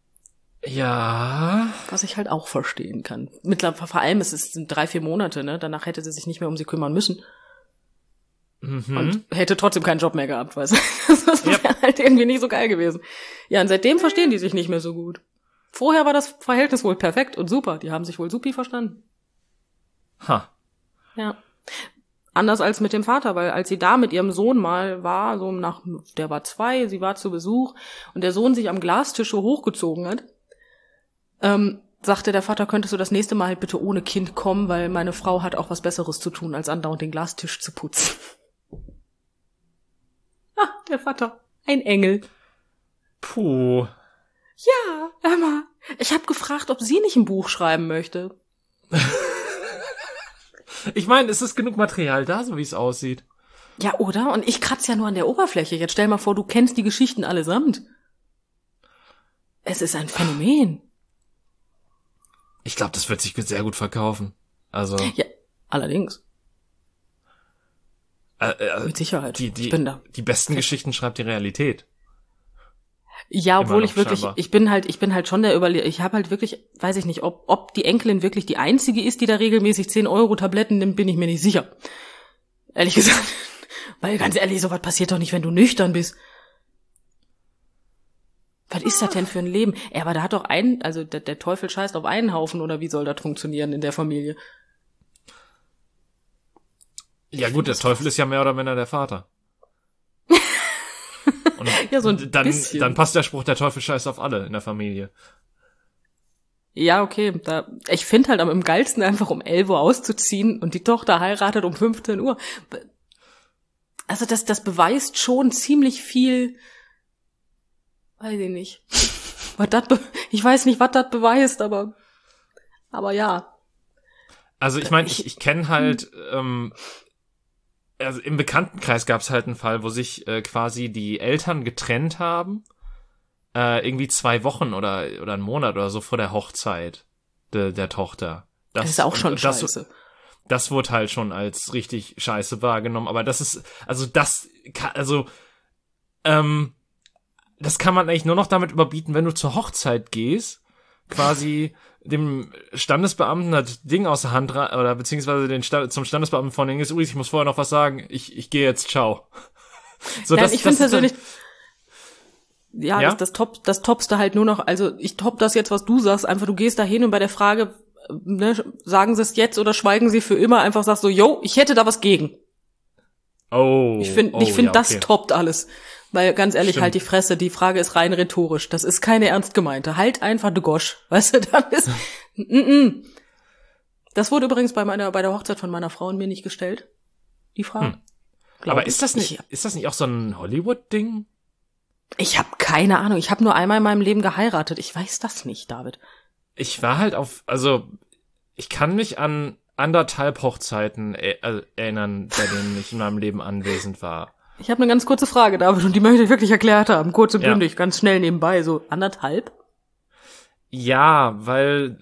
Ja. was ich halt auch verstehen kann. Mittlerweile, vor allem, es ist- sind drei, vier Monate, ne? Danach hätte sie sich nicht mehr um sie kümmern müssen Mhm. und hätte trotzdem keinen Job mehr gehabt, weißt du? Das wäre Yep. halt irgendwie nicht so geil gewesen. Ja, und seitdem verstehen die sich nicht mehr so gut. Vorher war das Verhältnis wohl perfekt und super. Die haben sich wohl supi verstanden. Ha. Ja. Anders als mit dem Vater, weil als sie da mit ihrem Sohn mal war, so nach, der war zwei, sie war zu Besuch und der Sohn sich am Glastisch so hochgezogen hat, ähm, sagte der Vater, könntest du das nächste Mal halt bitte ohne Kind kommen, weil meine Frau hat auch was Besseres zu tun, als andauernd den Glastisch zu putzen. Ah, der Vater. Ein Engel. Puh. Ja, Emma. Ich habe gefragt, ob sie nicht ein Buch schreiben möchte. Ich meine, es ist genug Material da, so wie es aussieht. Ja, oder? Und ich kratze ja nur an der Oberfläche. Jetzt stell mal vor, du kennst die Geschichten allesamt. Es ist ein Phänomen. Ich glaube, das wird sich sehr gut verkaufen. Also Ja, allerdings. äh, äh, Mit Sicherheit. die die ich bin da. die besten Geschichten schreibt die Realität. Ja, obwohl Immer ich noch wirklich, scheinbar. ich bin halt, ich bin halt schon der Überle ich habe halt wirklich, weiß ich nicht, ob ob die Enkelin wirklich die einzige ist, die da regelmäßig zehn Euro Tabletten nimmt, bin ich mir nicht sicher. Ehrlich gesagt. Weil ganz ehrlich, sowas passiert doch nicht, wenn du nüchtern bist. Was ist das denn für ein Leben? Ja, aber da hat doch ein, also der, der Teufel scheißt auf einen Haufen, oder wie soll das funktionieren in der Familie? Ja gut, der Teufel ist ja mehr oder minder der Vater. Und Ja, so ein dann, bisschen. dann passt der Spruch, der Teufel scheißt auf alle in der Familie. Ja, okay. Da, ich finde halt am geilsten einfach um elf Uhr auszuziehen und die Tochter heiratet um fünfzehn Uhr. Also das, das beweist schon ziemlich viel, weiß ich nicht. Was das be- ich weiß nicht, was das beweist, aber, aber ja. Also ich meine, ich, ich kenne halt, ähm, also im Bekanntenkreis gab es halt einen Fall, wo sich äh, quasi die Eltern getrennt haben, äh, irgendwie zwei Wochen oder oder einen Monat oder so vor der Hochzeit de, der Tochter. Das ist auch schon und das, scheiße. Das wurde halt schon als richtig scheiße wahrgenommen, aber das ist, also das, ka- also, ähm, das kann man eigentlich nur noch damit überbieten, wenn du zur Hochzeit gehst, quasi dem Standesbeamten das Ding aus der Hand, ra- oder beziehungsweise den Sta- zum Standesbeamten von denen ist, übrigens, ich muss vorher noch was sagen, ich, ich gehe jetzt, ciao. So, Nein, das- ich das finde ist dann- persönlich, ja, Ja? Das, das top, das toppste halt nur noch, also ich top das jetzt, was du sagst, einfach du gehst da hin und bei der Frage, ne, sagen sie es jetzt oder schweigen sie für immer, einfach sagst so, yo, ich hätte da was gegen. Oh, Ich finde, oh, ich finde, ja, das okay. toppt alles. Weil, ganz ehrlich, Stimmt. halt die Fresse, die Frage ist rein rhetorisch. Das ist keine ernst gemeinte. Halt einfach de Gosch. Weißt du, dann ist, mm -mm. Das wurde übrigens bei meiner, bei der Hochzeit von meiner Frau und mir nicht gestellt. Die Frage. Hm. Glaub Aber ich. ist das nicht, Ich, ist das nicht auch so ein Hollywood-Ding? ich habe keine Ahnung. Ich habe nur einmal in meinem Leben geheiratet. Ich weiß das nicht, David. Ich war halt auf, also, ich kann mich an anderthalb Hochzeiten er- äh, erinnern, bei denen ich in meinem Leben anwesend war. Ich habe eine ganz kurze Frage, David, und die möchte ich wirklich erklärt haben. Kurz und Ja. bündig, ganz schnell nebenbei, so anderthalb. Ja, weil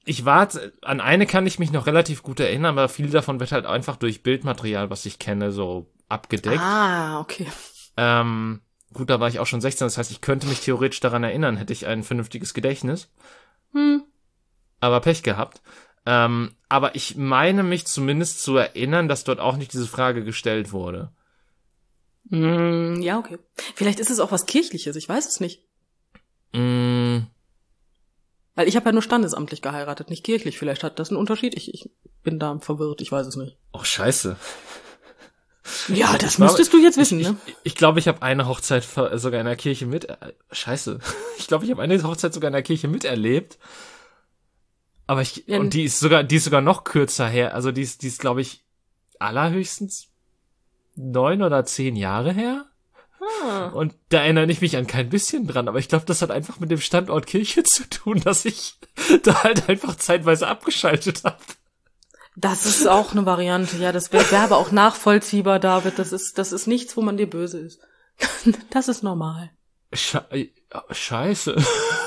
ich war, an eine kann ich mich noch relativ gut erinnern, aber viel davon wird halt einfach durch Bildmaterial, was ich kenne, so abgedeckt. Ah, okay. Ähm, gut, da war ich auch schon sechzehn, das heißt, ich könnte mich theoretisch daran erinnern, hätte ich ein vernünftiges Gedächtnis. Hm. Aber Pech gehabt. Ähm, aber ich meine mich zumindest zu erinnern, dass dort auch nicht diese Frage gestellt wurde. Mm, ja, okay. Vielleicht ist es auch was Kirchliches, ich weiß es nicht. Mm. Weil ich habe ja nur standesamtlich geheiratet, nicht kirchlich. Vielleicht hat das einen Unterschied. Ich, ich bin da verwirrt, ich weiß es nicht. Oh, scheiße. Ja, das müsstest du jetzt wissen, ich, ne? Ich, ich glaube, ich habe eine Hochzeit sogar in der Kirche mit... Äh, scheiße. Ich glaube, ich habe eine Hochzeit sogar in der Kirche miterlebt. Aber ich... Ja, und die ist sogar die ist sogar noch kürzer her. Also die ist, die ist glaube ich, allerhöchstens neun oder zehn Jahre her. Ah. Und da erinnere ich mich an kein bisschen dran. Aber ich glaube, das hat einfach mit dem Standort Kirche zu tun, dass ich da halt einfach zeitweise abgeschaltet habe. Das ist auch eine Variante. Ja, das wäre wär aber auch nachvollziehbar, David. Das ist, das ist nichts, wo man dir böse ist. Das ist normal. Sche- Scheiße.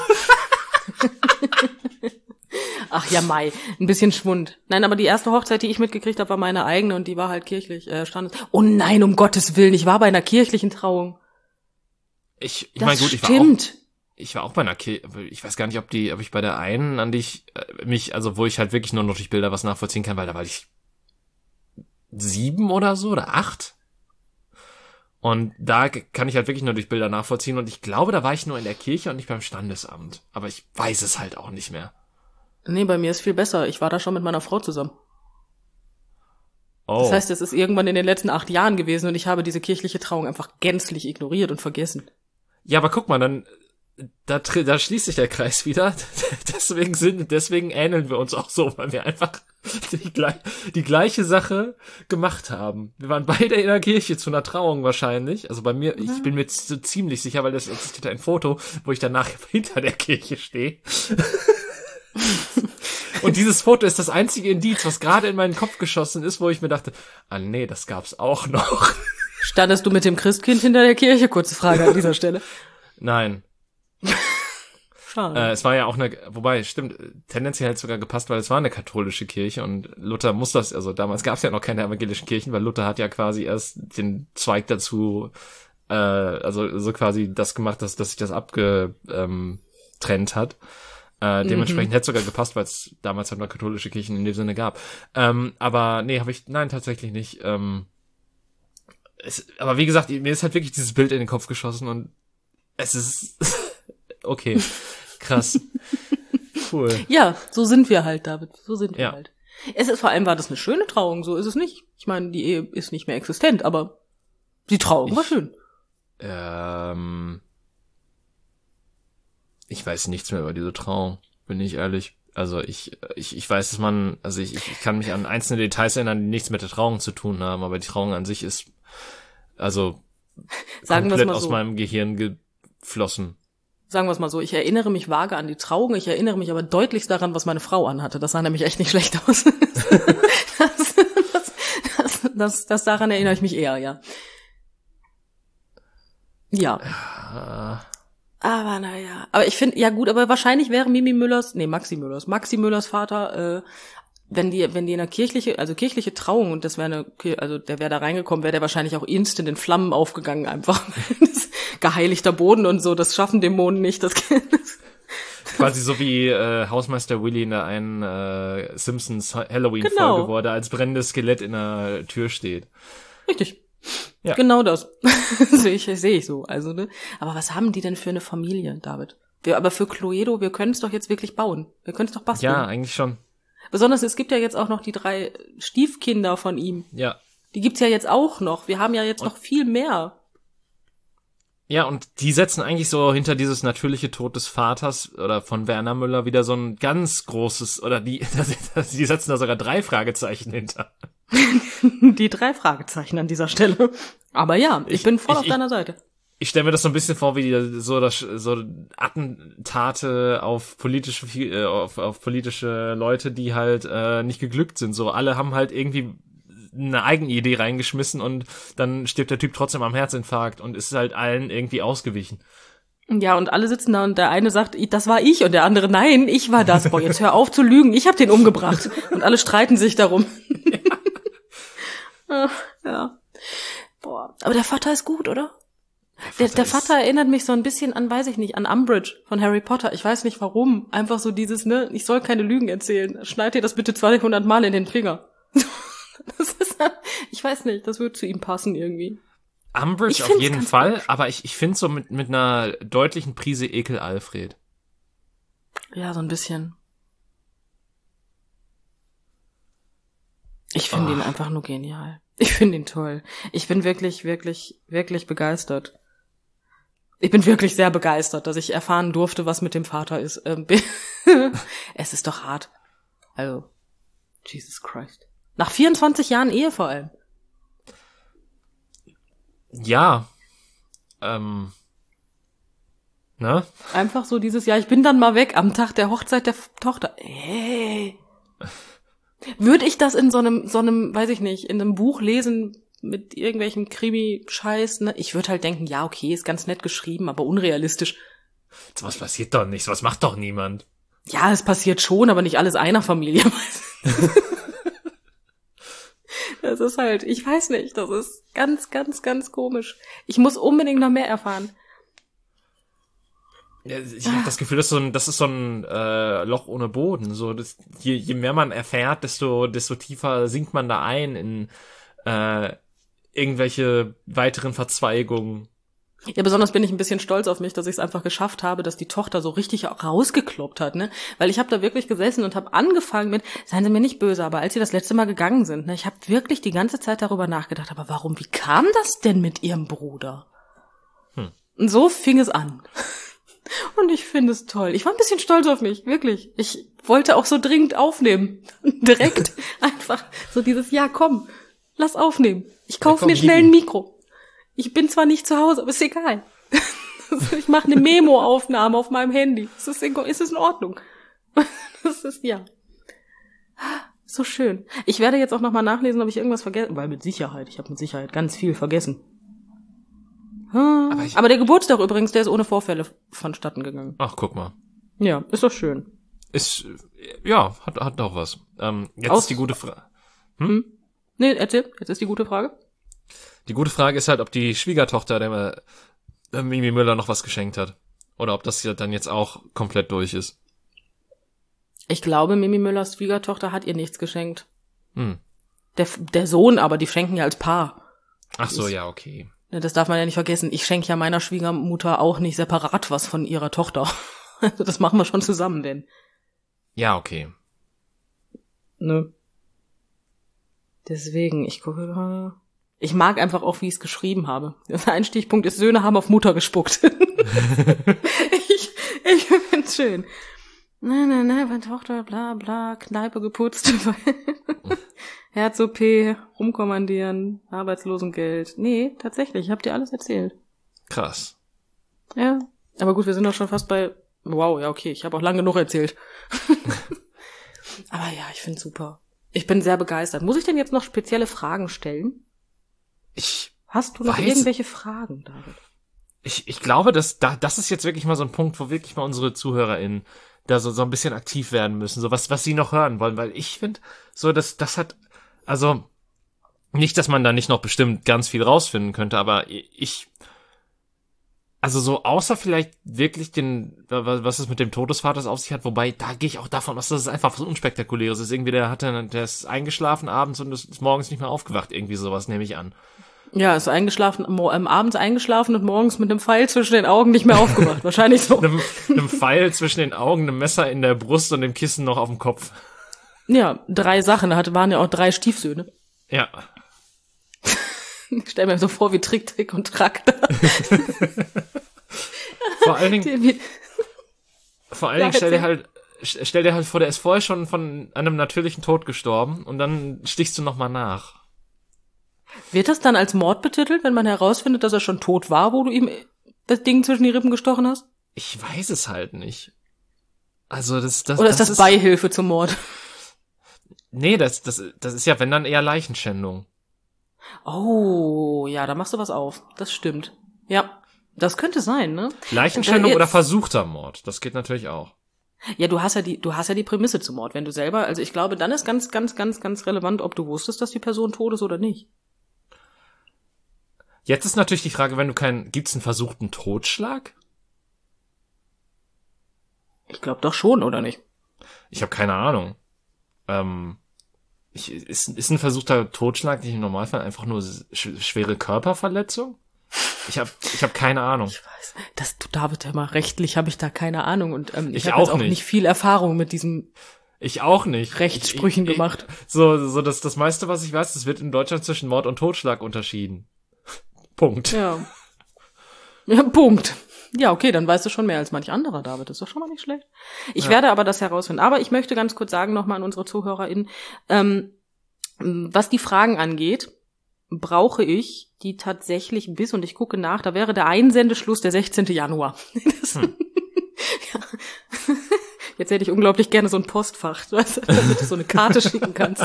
Ach ja, Mai, ein bisschen Schwund. Nein, aber die erste Hochzeit, die ich mitgekriegt habe, war meine eigene und die war halt kirchlich. Äh, standes. Oh nein, um Gottes Willen, ich war bei einer kirchlichen Trauung. Ich, ich Das meine, gut, ich war stimmt. auch, ich war auch bei einer Kirche, ich weiß gar nicht, ob die, ob ich bei der einen, an die ich äh, mich, also wo ich halt wirklich nur noch durch Bilder was nachvollziehen kann, weil da war ich sieben oder so oder acht. Und da kann ich halt wirklich nur durch Bilder nachvollziehen und ich glaube, da war ich nur in der Kirche und nicht beim Standesamt. Aber ich weiß es halt auch nicht mehr. Nee, bei mir ist viel besser. Ich war da schon mit meiner Frau zusammen. Oh. Das heißt, es ist irgendwann in den letzten acht Jahren gewesen und ich habe diese kirchliche Trauung einfach gänzlich ignoriert und vergessen. Ja, aber guck mal, dann da, tr- da schließt sich der Kreis wieder. deswegen sind, deswegen ähneln wir uns auch so, weil wir einfach die, gleich, die gleiche Sache gemacht haben. Wir waren beide in der Kirche zu einer Trauung wahrscheinlich. Also bei mir, mhm. ich bin mir z- ziemlich sicher, weil es existiert ein Foto, wo ich danach hinter der Kirche stehe. Und dieses Foto ist das einzige Indiz, was gerade in meinen Kopf geschossen ist, wo ich mir dachte, ah nee, das gab's auch noch. Standest du mit dem Christkind hinter der Kirche? Kurze Frage an dieser Stelle. Nein. Schade. Äh, es war ja auch eine, wobei, stimmt, tendenziell hat es sogar gepasst, weil es war eine katholische Kirche und Luther muss das, also damals gab es ja noch keine evangelischen Kirchen, weil Luther hat ja quasi erst den Zweig dazu, äh, also so quasi das gemacht, dass, dass sich das abgetrennt ähm, hat. Äh, dementsprechend mhm. hätte es sogar gepasst, weil es damals halt noch katholische Kirchen in dem Sinne gab. Ähm, aber nee, habe ich, nein, tatsächlich nicht. Ähm, es, aber wie gesagt, mir ist halt wirklich dieses Bild in den Kopf geschossen und es ist okay, krass, cool. Ja, so sind wir halt, David, so sind wir ja. halt. Es ist vor allem war das eine schöne Trauung, so ist es nicht. Ich meine, die Ehe ist nicht mehr existent, aber die Trauung ich, war schön. Ähm, ich weiß nichts mehr über diese Trauung, bin ich ehrlich. Also ich, ich, ich weiß, dass man, also ich, ich kann mich an einzelne Details erinnern, die nichts mit der Trauung zu tun haben, aber die Trauung an sich ist, also Sagen komplett mal aus so. meinem Gehirn geflossen. Sagen wir es mal so, ich erinnere mich vage an die Trauung, ich erinnere mich aber deutlichst daran, was meine Frau anhatte. Das sah nämlich echt nicht schlecht aus. das, das, das, das, das daran erinnere ich mich eher, ja. Ja. Ja. Aber naja, aber ich finde, ja gut, aber wahrscheinlich wäre Mimi Müllers, nee, Maxi Müllers, Maxi Müllers Vater, äh, wenn die, wenn die in einer kirchliche, also kirchliche Trauung und das wäre eine, also der wäre da reingekommen, wäre der wahrscheinlich auch instant in Flammen aufgegangen einfach. Geheiligter Boden und so, das schaffen Dämonen nicht, das Quasi so wie äh, Hausmeister Willy in der einen äh, Simpsons Halloween-Folge, genau. wo er da als brennendes Skelett in der Tür steht. Richtig. Ja. Genau das. sehe ich, sehe ich so. Also, ne? Aber was haben die denn für eine Familie, David? Wir, aber für Cluedo, wir können es doch jetzt wirklich bauen. Wir können es doch basteln. Ja, eigentlich schon. Besonders, es gibt ja jetzt auch noch die drei Stiefkinder von ihm. Ja. Die gibt's ja jetzt auch noch. Wir haben ja jetzt und noch viel mehr. Ja, und die setzen eigentlich so hinter dieses natürliche Tod des Vaters oder von Werner Müller wieder so ein ganz großes, oder die, die setzen da sogar drei Fragezeichen hinter. Die drei Fragezeichen an dieser Stelle. Aber ja, ich, ich bin voll ich, auf deiner ich, Seite. Ich stelle mir das so ein bisschen vor, wie die, so, das, so Attentate auf politische, äh, auf, auf politische Leute, die halt äh, nicht geglückt sind. So, alle haben halt irgendwie eine Eigenidee reingeschmissen und dann stirbt der Typ trotzdem am Herzinfarkt und ist halt allen irgendwie ausgewichen. Ja, und alle sitzen da und der eine sagt, das war ich und der andere, nein, ich war das. Boah, jetzt hör auf zu lügen, ich habe den umgebracht. Und alle streiten sich darum. Ja. ja. Boah, aber der Vater ist gut, oder? Der Vater, der, der Vater erinnert mich so ein bisschen an, weiß ich nicht, an Umbridge von Harry Potter. Ich weiß nicht warum. Einfach so dieses, ne, ich soll keine Lügen erzählen. Schneid dir das bitte zweihundert Mal in den Finger. Das ist, ich weiß nicht, das wird zu ihm passen irgendwie. Umbridge auf jeden Fall, gut. Aber ich, ich finde so mit, mit einer deutlichen Prise Ekel Alfred. Ja, so ein bisschen. Ich finde oh. ihn einfach nur genial. Ich finde ihn toll. Ich bin wirklich, wirklich, wirklich begeistert. Ich bin wirklich sehr begeistert, dass ich erfahren durfte, was mit dem Vater ist. Es ist doch hart. Also, Jesus Christ. Nach vierundzwanzig Jahren Ehe vor allem. Ja. Ähm. Ne? Einfach so dieses Jahr, ich bin dann mal weg am Tag der Hochzeit der Tochter. Hey. Würde ich das in so einem, so einem, weiß ich nicht, in einem Buch lesen mit irgendwelchem Krimi-Scheiß, ne? Ich würde halt denken, ja, okay, ist ganz nett geschrieben, aber unrealistisch. So was passiert doch nicht, so was macht doch niemand. Ja, es passiert schon, aber nicht alles einer Familie. Das ist halt, ich weiß nicht, das ist ganz, ganz, ganz komisch. Ich muss unbedingt noch mehr erfahren. Ja, ich habe das Gefühl, das ist so ein, das ist so ein äh, Loch ohne Boden. So, das, je, je mehr man erfährt, desto, desto tiefer sinkt man da ein in äh, irgendwelche weiteren Verzweigungen. Ja, besonders bin ich ein bisschen stolz auf mich, dass ich es einfach geschafft habe, dass die Tochter so richtig auch rausgekloppt hat, ne? Weil ich habe da wirklich gesessen und habe angefangen mit, seien Sie mir nicht böse, aber als Sie das letzte Mal gegangen sind, ne, ich habe wirklich die ganze Zeit darüber nachgedacht, aber warum, wie kam das denn mit Ihrem Bruder? Hm. Und so fing es an. Und ich finde es toll. Ich war ein bisschen stolz auf mich, wirklich. Ich wollte auch so dringend aufnehmen. Direkt einfach so dieses, ja komm, lass aufnehmen. Ich kaufe ja, mir schnell ein Mikro. Ich bin zwar nicht zu Hause, aber ist egal. Ich mache eine Memo-Aufnahme auf meinem Handy. Es ist, ist es in Ordnung. Das ist, ja. So schön. Ich werde jetzt auch nochmal nachlesen, ob ich irgendwas vergessen, weil mit Sicherheit, ich habe mit Sicherheit ganz viel vergessen. Aber, ich, aber der Geburtstag übrigens, der ist ohne Vorfälle vonstatten gegangen. Ach, guck mal. Ja, ist doch schön. Ist, ja, hat, hat doch was. Ähm, jetzt Aus, ist die gute Frage. Hm? Hm? Nee, erzähl, jetzt ist die gute Frage. Die gute Frage ist halt, ob die Schwiegertochter der äh, Mimi Müller noch was geschenkt hat. Oder ob das ja dann jetzt auch komplett durch ist. Ich glaube, Mimi Müllers Schwiegertochter hat ihr nichts geschenkt. Hm. Der, der Sohn, aber die schenken ja als Paar. Ach so, ja, okay. Das darf man ja nicht vergessen. Ich schenke ja meiner Schwiegermutter auch nicht separat was von ihrer Tochter. Also das machen wir schon zusammen, denn. Ja, okay. Ne. Deswegen, ich gucke gerade. Ich mag einfach auch, wie ich es geschrieben habe. Der Einstichpunkt ist, Söhne haben auf Mutter gespuckt. ich ich find's schön. Na, na, na, meine Tochter, bla, bla, Kneipe geputzt. Herz-O P, rumkommandieren, Arbeitslosengeld. Nee, tatsächlich, ich hab dir alles erzählt. Krass. Ja, aber gut, wir sind doch schon fast bei, wow, ja, okay, ich habe auch lange genug erzählt. Aber ja, ich find's super. Ich bin sehr begeistert. Muss ich denn jetzt noch spezielle Fragen stellen? Ich Hast du noch weiß, irgendwelche Fragen, David? Ich, ich glaube, dass da, das ist jetzt wirklich mal so ein Punkt, wo wirklich mal unsere ZuhörerInnen da so, so ein bisschen aktiv werden müssen, so was, was sie noch hören wollen, weil ich finde, so, dass, das hat, also, nicht, dass man da nicht noch bestimmt ganz viel rausfinden könnte, aber ich, also so, außer vielleicht wirklich den, was es mit dem Tod des Vaters auf sich hat, wobei, da gehe ich auch davon aus, dass es einfach was Unspektakuläres ist. Irgendwie, der hatte, der ist eingeschlafen abends und ist morgens nicht mehr aufgewacht, irgendwie sowas, nehme ich an. Ja, ist eingeschlafen, ähm, abends eingeschlafen und morgens mit einem Pfeil zwischen den Augen nicht mehr aufgewacht. Wahrscheinlich so. einem, einem Pfeil zwischen den Augen, einem Messer in der Brust und dem Kissen noch auf dem Kopf. Ja, drei Sachen. Da hatte, waren ja auch drei Stiefsöhne. Ja. Ich stell mir so vor wie Trick, Trick und Track da. Vor allen Dingen, vor allen Dingen stell dir halt, stell dir halt vor, der ist vorher schon von einem natürlichen Tod gestorben und dann stichst du nochmal nach. Wird das dann als Mord betitelt, wenn man herausfindet, dass er schon tot war, wo du ihm das Ding zwischen die Rippen gestochen hast? Ich weiß es halt nicht. Also das, das Oder ist das, das ist Beihilfe zum Mord? Nee, das, das, das ist ja, wenn dann eher Leichenschändung. Oh, ja, da machst du was auf. Das stimmt. Ja. Das könnte sein, ne? Leichenschändung oder versuchter Mord, das geht natürlich auch. Ja, du hast ja die, du hast ja die Prämisse zum Mord, wenn du selber, also ich glaube, dann ist ganz, ganz, ganz, ganz relevant, ob du wusstest, dass die Person tot ist oder nicht. Jetzt ist natürlich die Frage, wenn du keinen, gibt's einen versuchten Totschlag? Ich glaube doch schon, oder nicht? Ich habe keine Ahnung. Ähm, ich, ist, ist ein versuchter Totschlag nicht im Normalfall einfach nur sch- schwere Körperverletzung? Ich habe ich hab keine Ahnung. Ich weiß, das, du David, hör mal, rechtlich habe ich da keine Ahnung und ähm, ich, ich habe auch, auch nicht. nicht viel Erfahrung mit diesen Ich auch nicht. Rechtssprüchen ich, ich, gemacht. Ich, so, so das, das meiste, was ich weiß, es wird in Deutschland zwischen Mord und Totschlag unterschieden. Punkt. Ja. Ja, Punkt. Ja, okay, dann weißt du schon mehr als manch anderer, David. Das ist doch schon mal nicht schlecht. Ich Ja. werde aber das herausfinden. Aber ich möchte ganz kurz sagen, nochmal an unsere ZuhörerInnen, ähm, was die Fragen angeht, brauche ich die tatsächlich bis, und ich gucke nach, da wäre der Einsendeschluss der sechzehnten Januar. Das, Hm. ja. Jetzt hätte ich unglaublich gerne so ein Postfach, weißt du, damit du so eine Karte schicken kannst.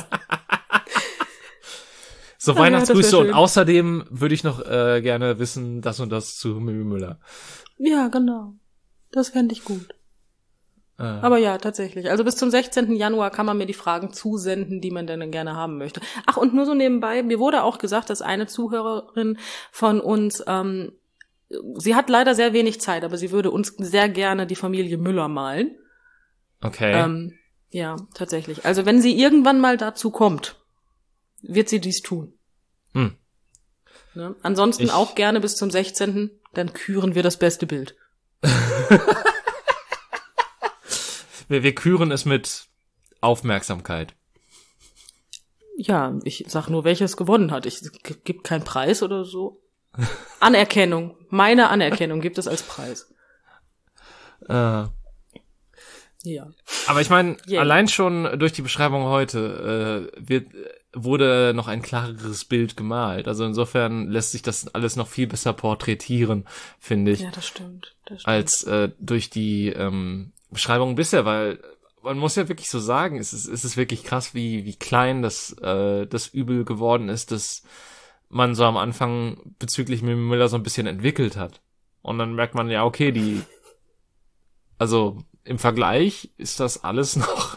So, Ah, ja, Weihnachtsgrüße das wär und schön. außerdem würde ich noch äh, gerne wissen, das und das zu Mimi Müller. Ja, genau. Das fände ich gut. Äh, Aber ja, tatsächlich. Also bis zum sechzehnten Januar kann man mir die Fragen zusenden, die man denn gerne haben möchte. Ach, und nur so nebenbei, mir wurde auch gesagt, dass eine Zuhörerin von uns, ähm, sie hat leider sehr wenig Zeit, aber sie würde uns sehr gerne die Familie Müller malen. okay. Ähm, ja, tatsächlich. Also wenn sie irgendwann mal dazu kommt, wird sie dies tun. Hm. Ne? Ansonsten Ich- auch gerne bis zum sechzehnten Dann küren wir das beste Bild. Wir, wir küren es mit Aufmerksamkeit. Ja, ich sag nur, welches gewonnen hat. Ich, es gibt keinen Preis oder so. Anerkennung. Meine Anerkennung gibt es als Preis. Äh, Ja. aber ich meine, Yay. allein schon durch die Beschreibung heute äh, wird, wurde noch ein klareres Bild gemalt. Also insofern lässt sich das alles noch viel besser porträtieren, finde ich, Ja, das stimmt. Das stimmt. als äh, durch die ähm, Beschreibung bisher, weil man muss ja wirklich so sagen, es ist, es ist wirklich krass, wie wie klein das äh, das Übel geworden ist, dass man so am Anfang bezüglich Mimi Müller so ein bisschen entwickelt hat. Und dann merkt man ja, okay, die, also im Vergleich ist das alles noch,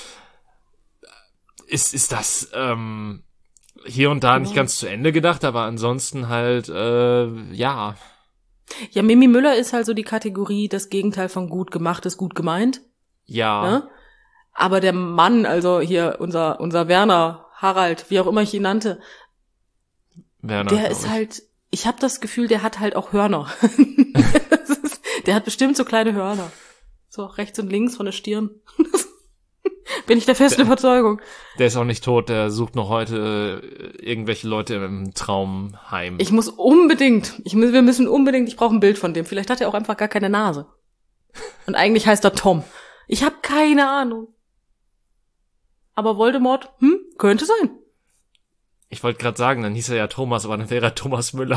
ist ist das ähm, hier und da nicht Ja. ganz zu Ende gedacht, aber ansonsten halt, äh, ja, Ja, Mimi Müller ist halt so die Kategorie, das Gegenteil von gut gemacht ist gut gemeint. ja, Ne? Aber der Mann, also hier unser unser Werner, Harald, wie auch immer ich ihn nannte, Werner, der glaub ist ich. halt, ich habe das Gefühl, der hat halt auch Hörner. Das ist, der hat bestimmt so kleine Hörner. So rechts und links von der Stirn. Bin ich der festen Der- Überzeugung. Der ist auch nicht tot, der sucht noch heute äh, irgendwelche Leute im Traumheim. Ich muss unbedingt, ich muss, wir müssen unbedingt, ich brauche ein Bild von dem. Vielleicht hat er auch einfach gar keine Nase. Und eigentlich heißt er Tom. Ich habe keine Ahnung. Aber Voldemort, hm, könnte sein. Ich wollte gerade sagen, dann hieß er ja Thomas, aber dann wäre er Thomas Müller.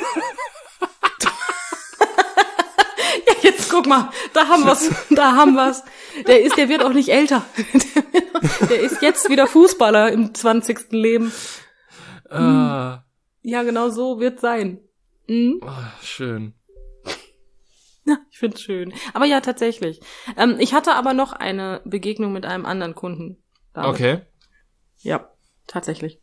Ja, jetzt guck mal, da haben wir's, da haben wir's. Der ist, der wird auch nicht älter. Der ist jetzt wieder Fußballer im zwanzigsten Leben. Ah, Ja, genau so wird's sein. Mhm. oh, schön. Ja, ich find's schön. Aber ja, tatsächlich. Ähm, ich hatte aber noch eine Begegnung mit einem anderen Kunden. David. Okay. Ja, tatsächlich.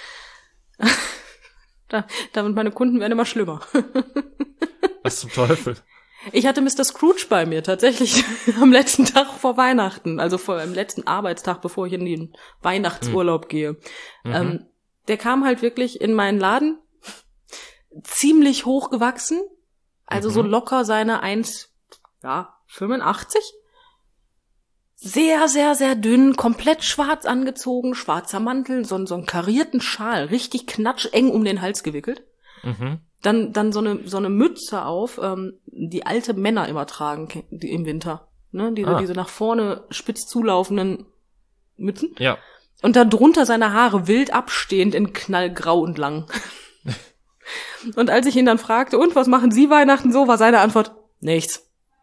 Da, damit meine Kunden werden immer schlimmer. Was zum Teufel? Ich hatte Mister Scrooge bei mir tatsächlich am letzten Tag vor Weihnachten, also vor dem letzten Arbeitstag, bevor ich in den Weihnachtsurlaub gehe. Mhm. Ähm, der kam halt wirklich in meinen Laden, ziemlich hoch gewachsen, also Mhm. so locker seine eins, ja, fünfundachtzig. Sehr, sehr, sehr dünn, komplett schwarz angezogen, schwarzer Mantel, so, so einen karierten Schal, richtig knatscheng um den Hals gewickelt. Mhm. Dann, dann so eine, so eine Mütze auf, ähm, die alte Männer immer tragen ke- die im Winter. Ne? Diese, Ah. diese nach vorne spitz zulaufenden Mützen. Ja. Und da drunter seine Haare wild abstehend in knallgrau und lang. Und als ich ihn dann fragte, und was machen Sie Weihnachten so, war seine Antwort, nichts.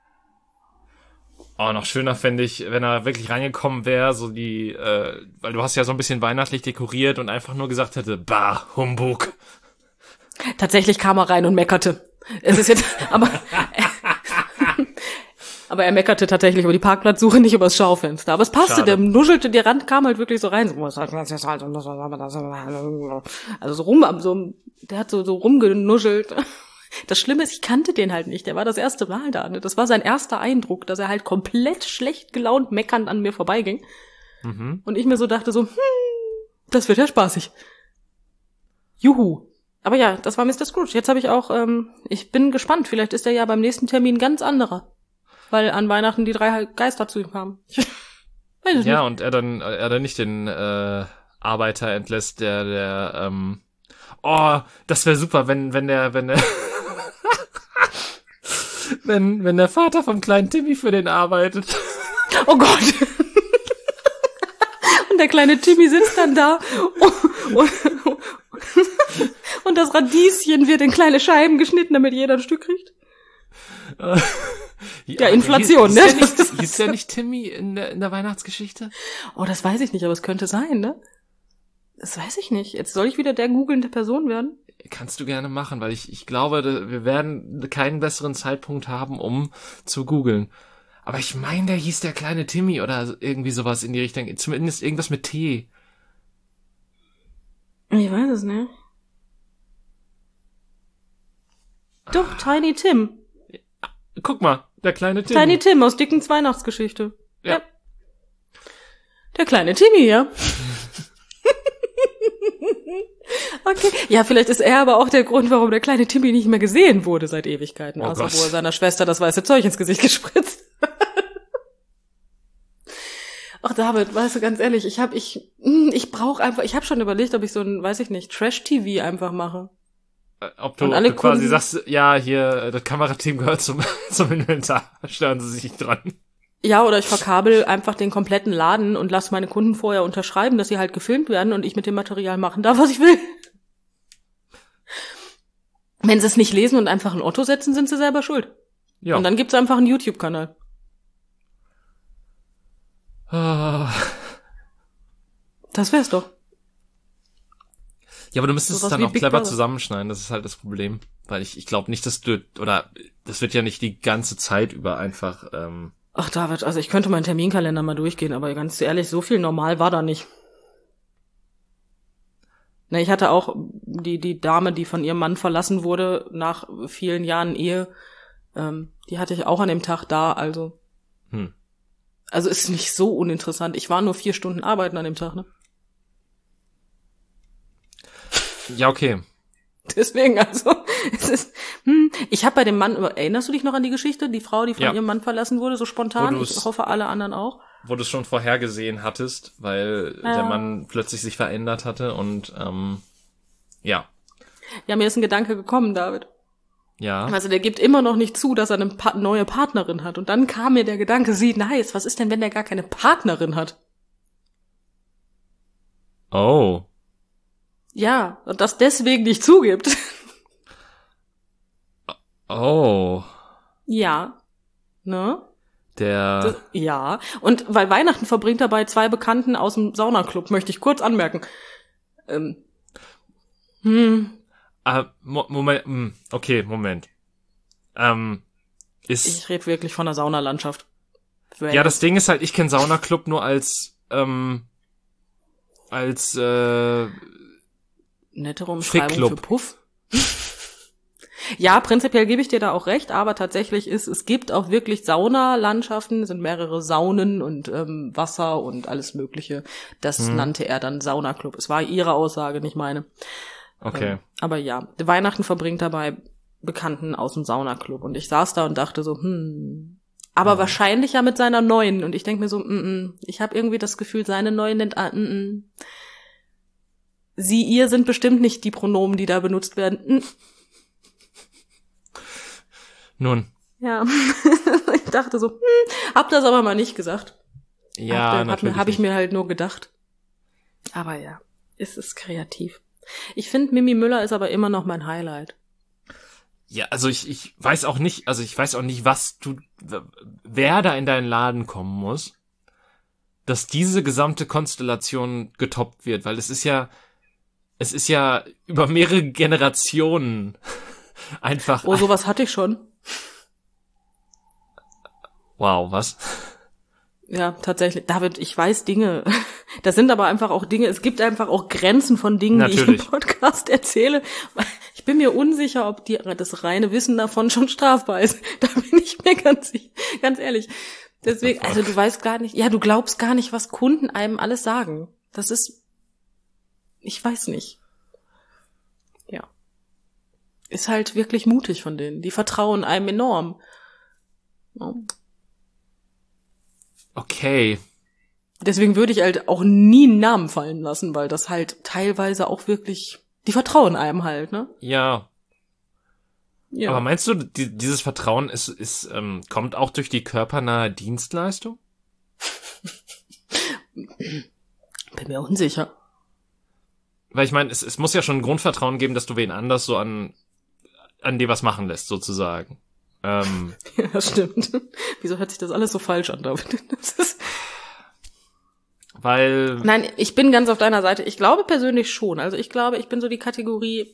Oh, noch schöner fände ich, wenn er wirklich reingekommen wäre, so die, äh, weil du hast ja so ein bisschen weihnachtlich dekoriert und einfach nur gesagt hätte, bah, Humbug. Tatsächlich kam er rein und meckerte. Es ist jetzt, aber, aber er meckerte tatsächlich über die Parkplatzsuche, nicht über das Schaufenster. Aber es passte, Schade. der nuschelte, der Rand kam halt wirklich so rein. Also so rum, so, der hat so, so rumgenuschelt. Das Schlimme ist, ich kannte den halt nicht. Der war das erste Mal da. Ne? Das war sein erster Eindruck, dass er halt komplett schlecht gelaunt meckernd an mir vorbeiging. Mhm. Und ich mir so dachte so, hm, das wird ja spaßig. Juhu. Aber ja, das war Mister Scrooge. Jetzt habe ich auch, ähm, ich bin gespannt. Vielleicht ist er ja beim nächsten Termin ganz anderer. Weil an Weihnachten die drei Geister zu ihm kamen. Weiß ich Ja, nicht. und er dann, er dann nicht den äh, Arbeiter entlässt, der, der, ähm, oh, das wäre super, wenn, wenn der, wenn der, wenn, wenn der Vater vom kleinen Timmy für den arbeitet. Oh Gott. Und der kleine Timmy sitzt dann da und, und, und das Radieschen wird in kleine Scheiben geschnitten, damit jeder ein Stück kriegt. Ja, Inflation, hieß, ne? Hieß der nicht, hieß der nicht Timmy in der, in der Weihnachtsgeschichte? Oh, das weiß ich nicht, aber es könnte sein, ne? Das weiß ich nicht. Jetzt soll ich wieder der googelnde Person werden? Kannst du gerne machen, weil ich, ich glaube, wir werden keinen besseren Zeitpunkt haben, um zu googeln. Aber ich meine, der hieß der kleine Timmy oder irgendwie sowas in die Richtung. Zumindest irgendwas mit T. Ich weiß es nicht. Doch, Tiny Tim. Guck mal, der kleine Timmy. Tiny Tim aus Dickens Weihnachtsgeschichte. Ja. Ja. Der kleine Timmy, ja. Okay. Ja, vielleicht ist er aber auch der Grund, warum der kleine Timmy nicht mehr gesehen wurde seit Ewigkeiten. Oh außer Gott. wo er seiner Schwester das weiße Zeug ins Gesicht gespritzt. Ach David, weißt du, ganz ehrlich, ich hab, ich, ich brauche einfach, ich habe schon überlegt, ob ich so ein, weiß ich nicht, Trash-T V einfach mache. Äh, Ob du, Und ob alle du quasi Kunden- sagst, ja, hier, das Kamerateam gehört zum, zum Inventar. Stören Sie sich nicht dran. Ja, oder ich verkabel einfach den kompletten Laden und lasse meine Kunden vorher unterschreiben, dass sie halt gefilmt werden und ich mit dem Material machen darf, was ich will. Wenn sie es nicht lesen und einfach ein Otto setzen, sind sie selber schuld. Ja. Und dann gibt's einfach einen YouTube-Kanal. Ah. Das wär's doch. Ja, aber du müsstest Sowas es dann wie auch Big clever Brother. zusammenschneiden, das ist halt das Problem. Weil ich, ich glaube nicht, dass du, oder das wird ja nicht die ganze Zeit über einfach, ähm, Ach David, also ich könnte meinen Terminkalender mal durchgehen, aber ganz ehrlich, so viel normal war da nicht. Ne, ich hatte auch die die Dame, die von ihrem Mann verlassen wurde nach vielen Jahren Ehe, ähm, die hatte ich auch an dem Tag da, also hm. also ist nicht so uninteressant. Ich war nur vier Stunden arbeiten an dem Tag, ne? Ja, okay. Deswegen, also, es ist, hm, ich habe bei dem Mann, erinnerst du dich noch an die Geschichte? Die Frau, die von Ja. ihrem Mann verlassen wurde, so spontan? Wo du's- Ich hoffe, alle anderen auch. Wo du es schon vorhergesehen hattest, weil Ja. der Mann plötzlich sich verändert hatte und, ähm, ja. Ja, mir ist ein Gedanke gekommen, David. Ja. Also der gibt immer noch nicht zu, dass er eine pa- neue Partnerin hat. Und dann kam mir der Gedanke, sie, nice, was ist denn, wenn der gar keine Partnerin hat? Oh. Ja, und das deswegen nicht zugibt. Oh. Ja. Ne? Der, Das, ja. Und weil Weihnachten verbringt er bei zwei Bekannten aus dem Saunaclub, möchte ich kurz anmerken. Ähm. Hm. ah, Mo- Moment, hm, okay, Moment. Ähm, ist, Ich rede wirklich von der Saunalandschaft. ja, das Ding ist halt, ich kenne Saunaclub nur als, ähm, als, äh, Nettere Umschreibung Fickclub. für Puff. Ja, prinzipiell gebe ich dir da auch recht, aber tatsächlich ist, es gibt auch wirklich Saunalandschaften, es sind mehrere Saunen und ähm, Wasser und alles Mögliche. Das Hm. nannte er dann Saunaclub. Es war ihre Aussage, nicht meine. okay. Ähm, aber ja, Weihnachten verbringt er bei Bekannten aus dem Saunaclub. Und ich saß da und dachte so, hm. Aber Mhm. wahrscheinlich ja mit seiner neuen. Und ich denke mir so, mm, mm. Ich habe irgendwie das Gefühl, seine neuen nennt, ah, mm, mm. Sie, ihr sind bestimmt nicht die Pronomen, die da benutzt werden. Mm. Nun, Ja, ich dachte so, hm, hab das aber mal nicht gesagt. ja, hab, natürlich. Habe ich nicht. mir halt nur gedacht. Aber ja, es ist kreativ. Ich finde, Mimi Müller ist aber immer noch mein Highlight. Ja, also ich, ich weiß auch nicht, also ich weiß auch nicht, was du, wer da in deinen Laden kommen muss, dass diese gesamte Konstellation getoppt wird, weil es ist ja, es ist ja über mehrere Generationen Einfach. Oh, sowas hatte ich schon. Wow, was? Ja, tatsächlich. David, ich weiß Dinge. Das sind aber einfach auch Dinge, es gibt einfach auch Grenzen von Dingen, Natürlich. die ich im Podcast erzähle. Ich bin mir unsicher, ob die, das reine Wissen davon schon strafbar ist. Da bin ich mir ganz, ganz ehrlich. Deswegen, also du weißt gar nicht, ja, du glaubst gar nicht, was Kunden einem alles sagen. Das ist, ich weiß nicht. Ja. Ist halt wirklich mutig von denen. Die vertrauen einem enorm. Ja. Okay. Deswegen würde ich halt auch nie einen Namen fallen lassen, weil das halt teilweise auch wirklich, die vertrauen einem halt, ne? Ja. Ja. Aber meinst du, die, dieses Vertrauen ist, ist ähm, kommt auch durch die körpernahe Dienstleistung? Bin mir unsicher. Weil ich meine, es, es muss ja schon ein Grundvertrauen geben, dass du wen anders so an an dir was machen lässt, sozusagen. Ähm, Ja, das stimmt. Wieso hört sich das alles so falsch an, David? Das ist weil... Nein, ich bin ganz auf deiner Seite. Ich glaube persönlich schon. Also ich glaube, ich bin so die Kategorie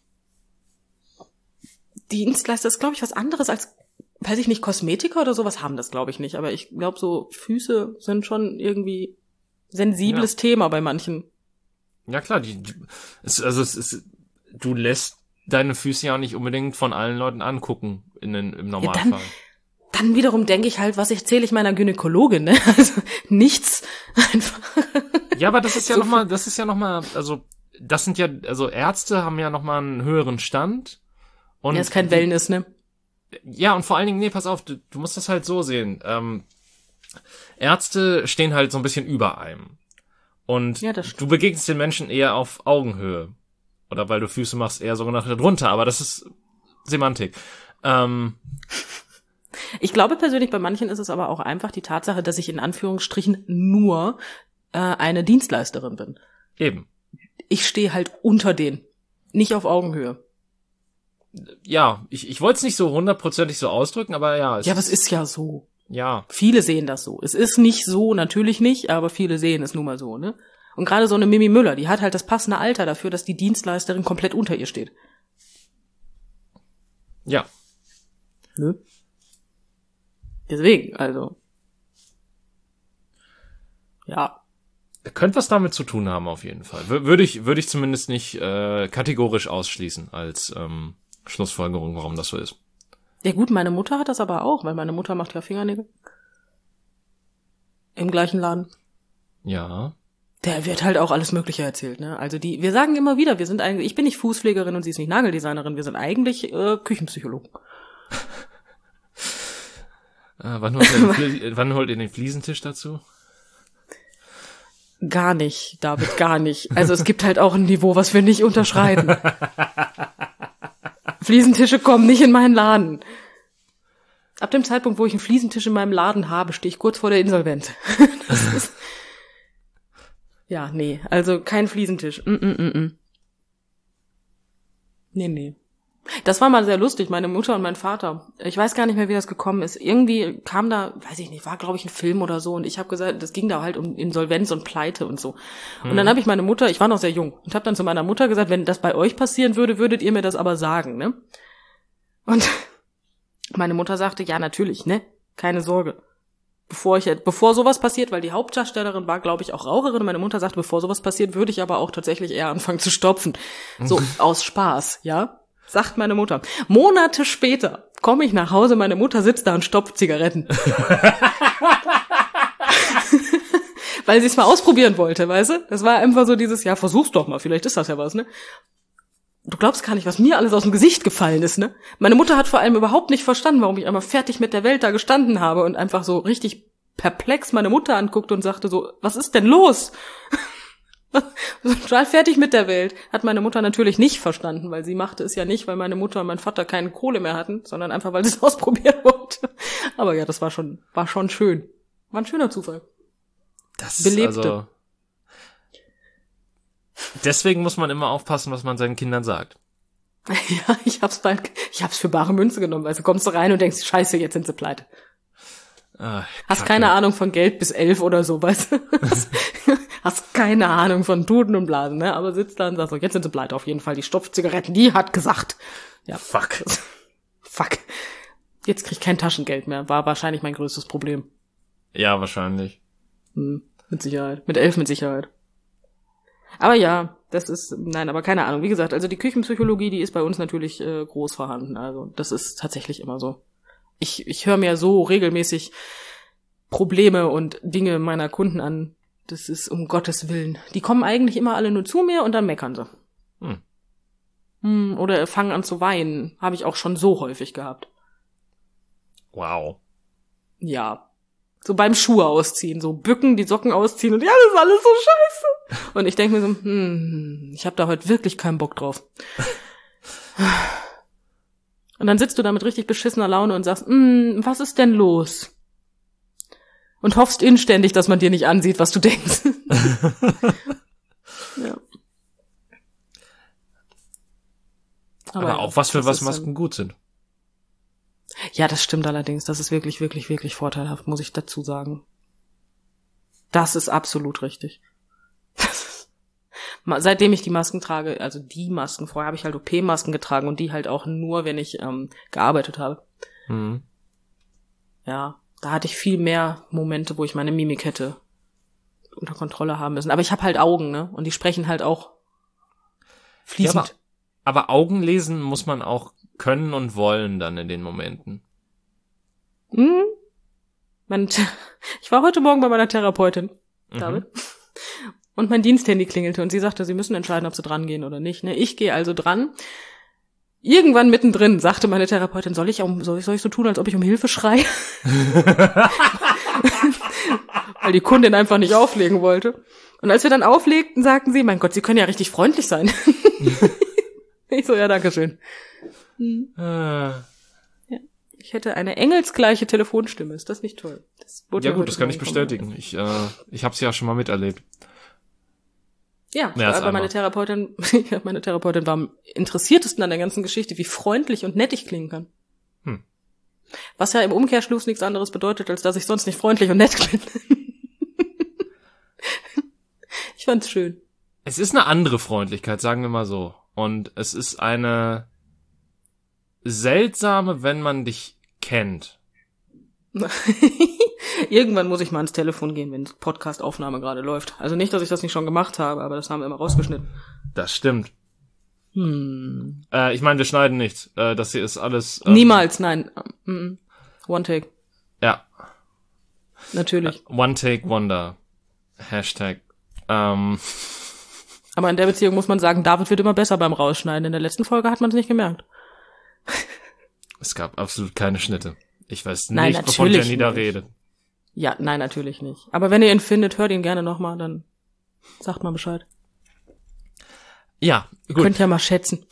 Dienstleister. Das ist, glaube ich, was anderes als, weiß ich nicht, Kosmetiker oder sowas haben das, glaube ich, nicht. Aber ich glaube, so Füße sind schon irgendwie sensibles Ja. Thema bei manchen. Ja klar, die, die es, also es ist, du lässt deine Füße ja auch nicht unbedingt von allen Leuten angucken in den, im Normalfall. dann- Dann wiederum denke ich halt, was erzähle ich meiner Gynäkologin, ne? Also nichts. Einfach. Ja, aber das ist ja So nochmal, das ist ja nochmal, also das sind ja, also Ärzte haben ja nochmal einen höheren Stand. Und Ja, ist kein Wellness, ne? Ja, und vor allen Dingen, nee, pass auf, du, du musst das halt so sehen. Ähm, Ärzte stehen halt so ein bisschen über einem. Und Ja, das stimmt. du begegnest den Menschen eher auf Augenhöhe. Oder weil du Füße machst, eher sogar nach drunter, aber das ist Semantik. Ähm, Ich glaube persönlich, bei manchen ist es aber auch einfach die Tatsache, dass ich in Anführungsstrichen nur äh, eine Dienstleisterin bin. eben. Ich stehe halt unter denen. Nicht auf Augenhöhe. Ja, ich, ich wollte es nicht so hundertprozentig so ausdrücken, aber ja. Es Ja, aber es ist ja so. Ja, Viele sehen das so. Es ist nicht so, natürlich nicht, aber viele sehen es nun mal so, ne? Und gerade so eine Mimi Müller, die hat halt das passende Alter dafür, dass die Dienstleisterin komplett unter ihr steht. ja. Ne? Deswegen, also. Ja. Könnte was damit zu tun haben, auf jeden Fall. Wür- Würde ich, würde ich zumindest nicht äh, kategorisch ausschließen als ähm, Schlussfolgerung, warum das so ist. Ja gut, meine Mutter hat das aber auch, weil meine Mutter macht ja Fingernägel. Im gleichen Laden. Ja. Der wird halt auch alles Mögliche erzählt, ne? Also die, wir sagen immer wieder, wir sind eigentlich, ich bin nicht Fußpflegerin und sie ist nicht Nageldesignerin, wir sind eigentlich äh, Küchenpsychologen. Äh, wann, holt ihr den Flie- wann holt ihr den Fliesentisch dazu? Gar nicht, David, gar nicht. Also es gibt halt auch ein Niveau, was wir nicht unterschreiten. Fliesentische kommen nicht in meinen Laden. Ab dem Zeitpunkt, wo ich einen Fliesentisch in meinem Laden habe, stehe ich kurz vor der Insolvenz. Das ist ja, nee, also kein Fliesentisch. Mm, mm, mm, mm. Nee, nee. Das war mal sehr lustig, meine Mutter und mein Vater. Ich weiß gar nicht mehr, wie das gekommen ist. Irgendwie kam da, weiß ich nicht, war glaube ich ein Film oder so und ich habe gesagt, das ging da halt um Insolvenz und Pleite und so. Und Hm. dann habe ich meine Mutter, ich war noch sehr jung und habe dann zu meiner Mutter gesagt, wenn das bei euch passieren würde, würdet ihr mir das aber sagen, ne? Und meine Mutter sagte, ja, natürlich, ne? Keine Sorge. Bevor ich, bevor sowas passiert, weil die Hauptdarstellerin war, glaube ich, auch Raucherin. Meine Mutter sagte, bevor sowas passiert, würde ich aber auch tatsächlich eher anfangen zu stopfen. So, aus Spaß, ja? Sagt meine Mutter. Monate später komme ich nach Hause, meine Mutter sitzt da und stopft Zigaretten. Weil sie es mal ausprobieren wollte, weißt du? Das war einfach so dieses, ja, versuch's doch mal, vielleicht ist das ja was, ne? Du glaubst gar nicht, was mir alles aus dem Gesicht gefallen ist, ne? Meine Mutter hat vor allem überhaupt nicht verstanden, warum ich einmal fertig mit der Welt da gestanden habe und einfach so richtig perplex meine Mutter anguckte und sagte so, was ist denn los? Total fertig mit der Welt. Hat meine Mutter natürlich nicht verstanden, weil sie machte es ja nicht, weil meine Mutter und mein Vater keine Kohle mehr hatten, sondern einfach, weil sie es ausprobieren wollte. Aber ja, das war schon, war schon schön. War ein schöner Zufall. Das Belebte. ist also. Deswegen muss man immer aufpassen, was man seinen Kindern sagt. Ja, ich hab's bei, ich hab's für bare Münze genommen, weil du kommst rein und denkst, scheiße, jetzt sind sie pleite. Ah, Hast keine Ahnung von Geld bis elf oder so, weißt du? Hast keine Ahnung von Tuten und Blasen, ne? Aber sitzt da und sagst so, jetzt sind sie pleite auf jeden Fall. Die Stopfzigaretten, die hat gesagt. Ja. Fuck. Fuck. Jetzt krieg ich kein Taschengeld mehr. War wahrscheinlich mein größtes Problem. Ja, wahrscheinlich. Hm, mit Sicherheit. Mit elf mit Sicherheit. Aber ja, das ist, nein, aber keine Ahnung. Wie gesagt, also die Küchenpsychologie, die ist bei uns natürlich äh, groß vorhanden. Also das ist tatsächlich immer so. Ich, ich höre mir so regelmäßig Probleme und Dinge meiner Kunden an. Das ist um Gottes Willen. Die kommen eigentlich immer alle nur zu mir und dann meckern sie. Hm. Hm, oder fangen an zu weinen. Habe ich auch schon so häufig gehabt. Wow. Ja. So beim Schuhe ausziehen, so bücken, die Socken ausziehen und ja, das ist alles so scheiße. Und ich denke mir so, hm, ich habe da heute wirklich keinen Bock drauf. Und dann sitzt du da mit richtig beschissener Laune und sagst, hm, was ist denn los? Und hoffst inständig, dass man dir nicht ansieht, was du denkst. Ja. Aber, Aber ja, auch was für was dann, Masken gut sind. Ja, das stimmt allerdings. Das ist wirklich, wirklich, wirklich vorteilhaft, muss ich dazu sagen. Das ist absolut richtig. Seitdem ich die Masken trage, also die Masken, vorher habe ich halt O P-Masken getragen und die halt auch nur, wenn ich ähm, gearbeitet habe. Mhm. Ja, da hatte ich viel mehr Momente, wo ich meine Mimik hätte unter Kontrolle haben müssen. Aber ich habe halt Augen, ne? Und die sprechen halt auch fließend. Ja, aber, aber Augen lesen muss man auch können und wollen dann in den Momenten. Hm? Mein, ich war heute Morgen bei meiner Therapeutin, Mhm. David. Und mein Diensthandy klingelte und sie sagte, sie müssen entscheiden, ob sie dran gehen oder nicht. Ne? Ich gehe also dran. Irgendwann mittendrin sagte meine Therapeutin, soll ich, um, soll ich, soll ich so tun, als ob ich um Hilfe schreie? Weil die Kundin einfach nicht auflegen wollte. Und als wir dann auflegten, sagten sie, mein Gott, Sie können ja richtig freundlich sein. Ich so, ja, danke schön. Hm. Äh. Ja. Ich hätte eine engelsgleiche Telefonstimme. Ist das nicht toll? Das Ja gut, das kann ich bestätigen. Ich, äh, ich habe es ja schon mal miterlebt. Ja, Mehr als aber meine einmal. Therapeutin, meine Therapeutin war am interessiertesten an der ganzen Geschichte, wie freundlich und nett ich klingen kann. Hm. Was ja im Umkehrschluss nichts anderes bedeutet, als dass ich sonst nicht freundlich und nett klinge. Ich fand's schön. Es ist eine andere Freundlichkeit, sagen wir mal so. Und es ist eine seltsame, wenn man dich kennt. Irgendwann muss ich mal ans Telefon gehen, wenn Podcast-Aufnahme gerade läuft. Also nicht, dass ich das nicht schon gemacht habe, aber das haben wir immer rausgeschnitten. Das stimmt. Hm. Äh, ich meine, wir schneiden nichts. Äh, das hier ist alles... Ähm, Niemals, nein. Mm-mm. One Take. Ja. Natürlich. Äh, One Take Wonder. Hashtag. Ähm... Aber in der Beziehung muss man sagen, David wird immer besser beim Rausschneiden. In der letzten Folge hat man es nicht gemerkt. Es gab absolut keine Schnitte. Ich weiß Nein, nicht, wovon natürlich Jenny da nicht. redet. Ja, nein, natürlich nicht. Aber wenn ihr ihn findet, hört ihn gerne nochmal, dann sagt mal Bescheid. Ja, Ihr gut. könnt ja mal schätzen.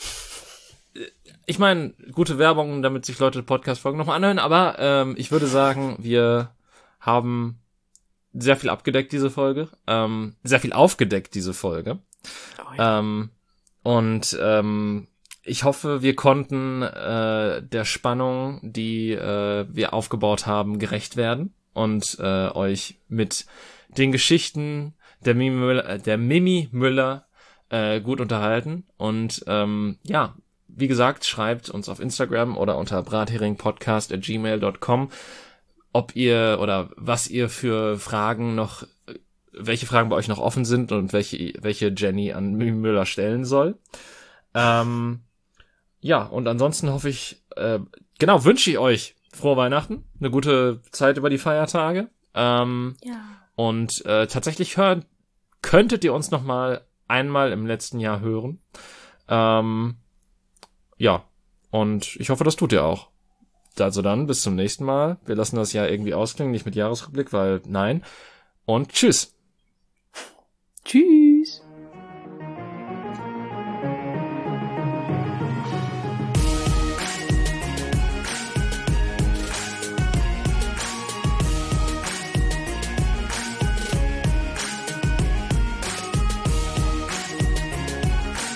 Ich meine, gute Werbung, damit sich Leute Podcast-Folgen nochmal anhören, aber ähm, ich würde sagen, wir haben sehr viel abgedeckt, diese Folge. Ähm, sehr viel aufgedeckt, diese Folge. Oh, ja. Ähm, und ähm, ich hoffe, wir konnten äh, der Spannung, die äh, wir aufgebaut haben, gerecht werden und äh, euch mit den Geschichten der Mimi Müller, äh, der Mimi Müller äh, gut unterhalten. Und ähm, ja, wie gesagt, schreibt uns auf Instagram oder unter bratheringpodcast at gmail dot com, ob ihr oder was ihr für Fragen noch, welche Fragen bei euch noch offen sind und welche welche Jenny an Mimi Müller stellen soll. Ähm, ja, und ansonsten hoffe ich, äh, genau, wünsche ich euch frohe Weihnachten, eine gute Zeit über die Feiertage. Ähm, Ja. und äh, tatsächlich hören, könntet ihr uns noch mal einmal im letzten Jahr hören. Ähm, ja, und ich hoffe, das tut ihr auch. Also dann, bis zum nächsten Mal. Wir lassen das Jahr irgendwie ausklingen, nicht mit Jahresrückblick, weil nein. Und tschüss. Tschüss.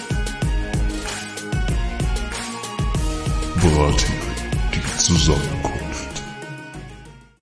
Brathering, die Zusammenkunft.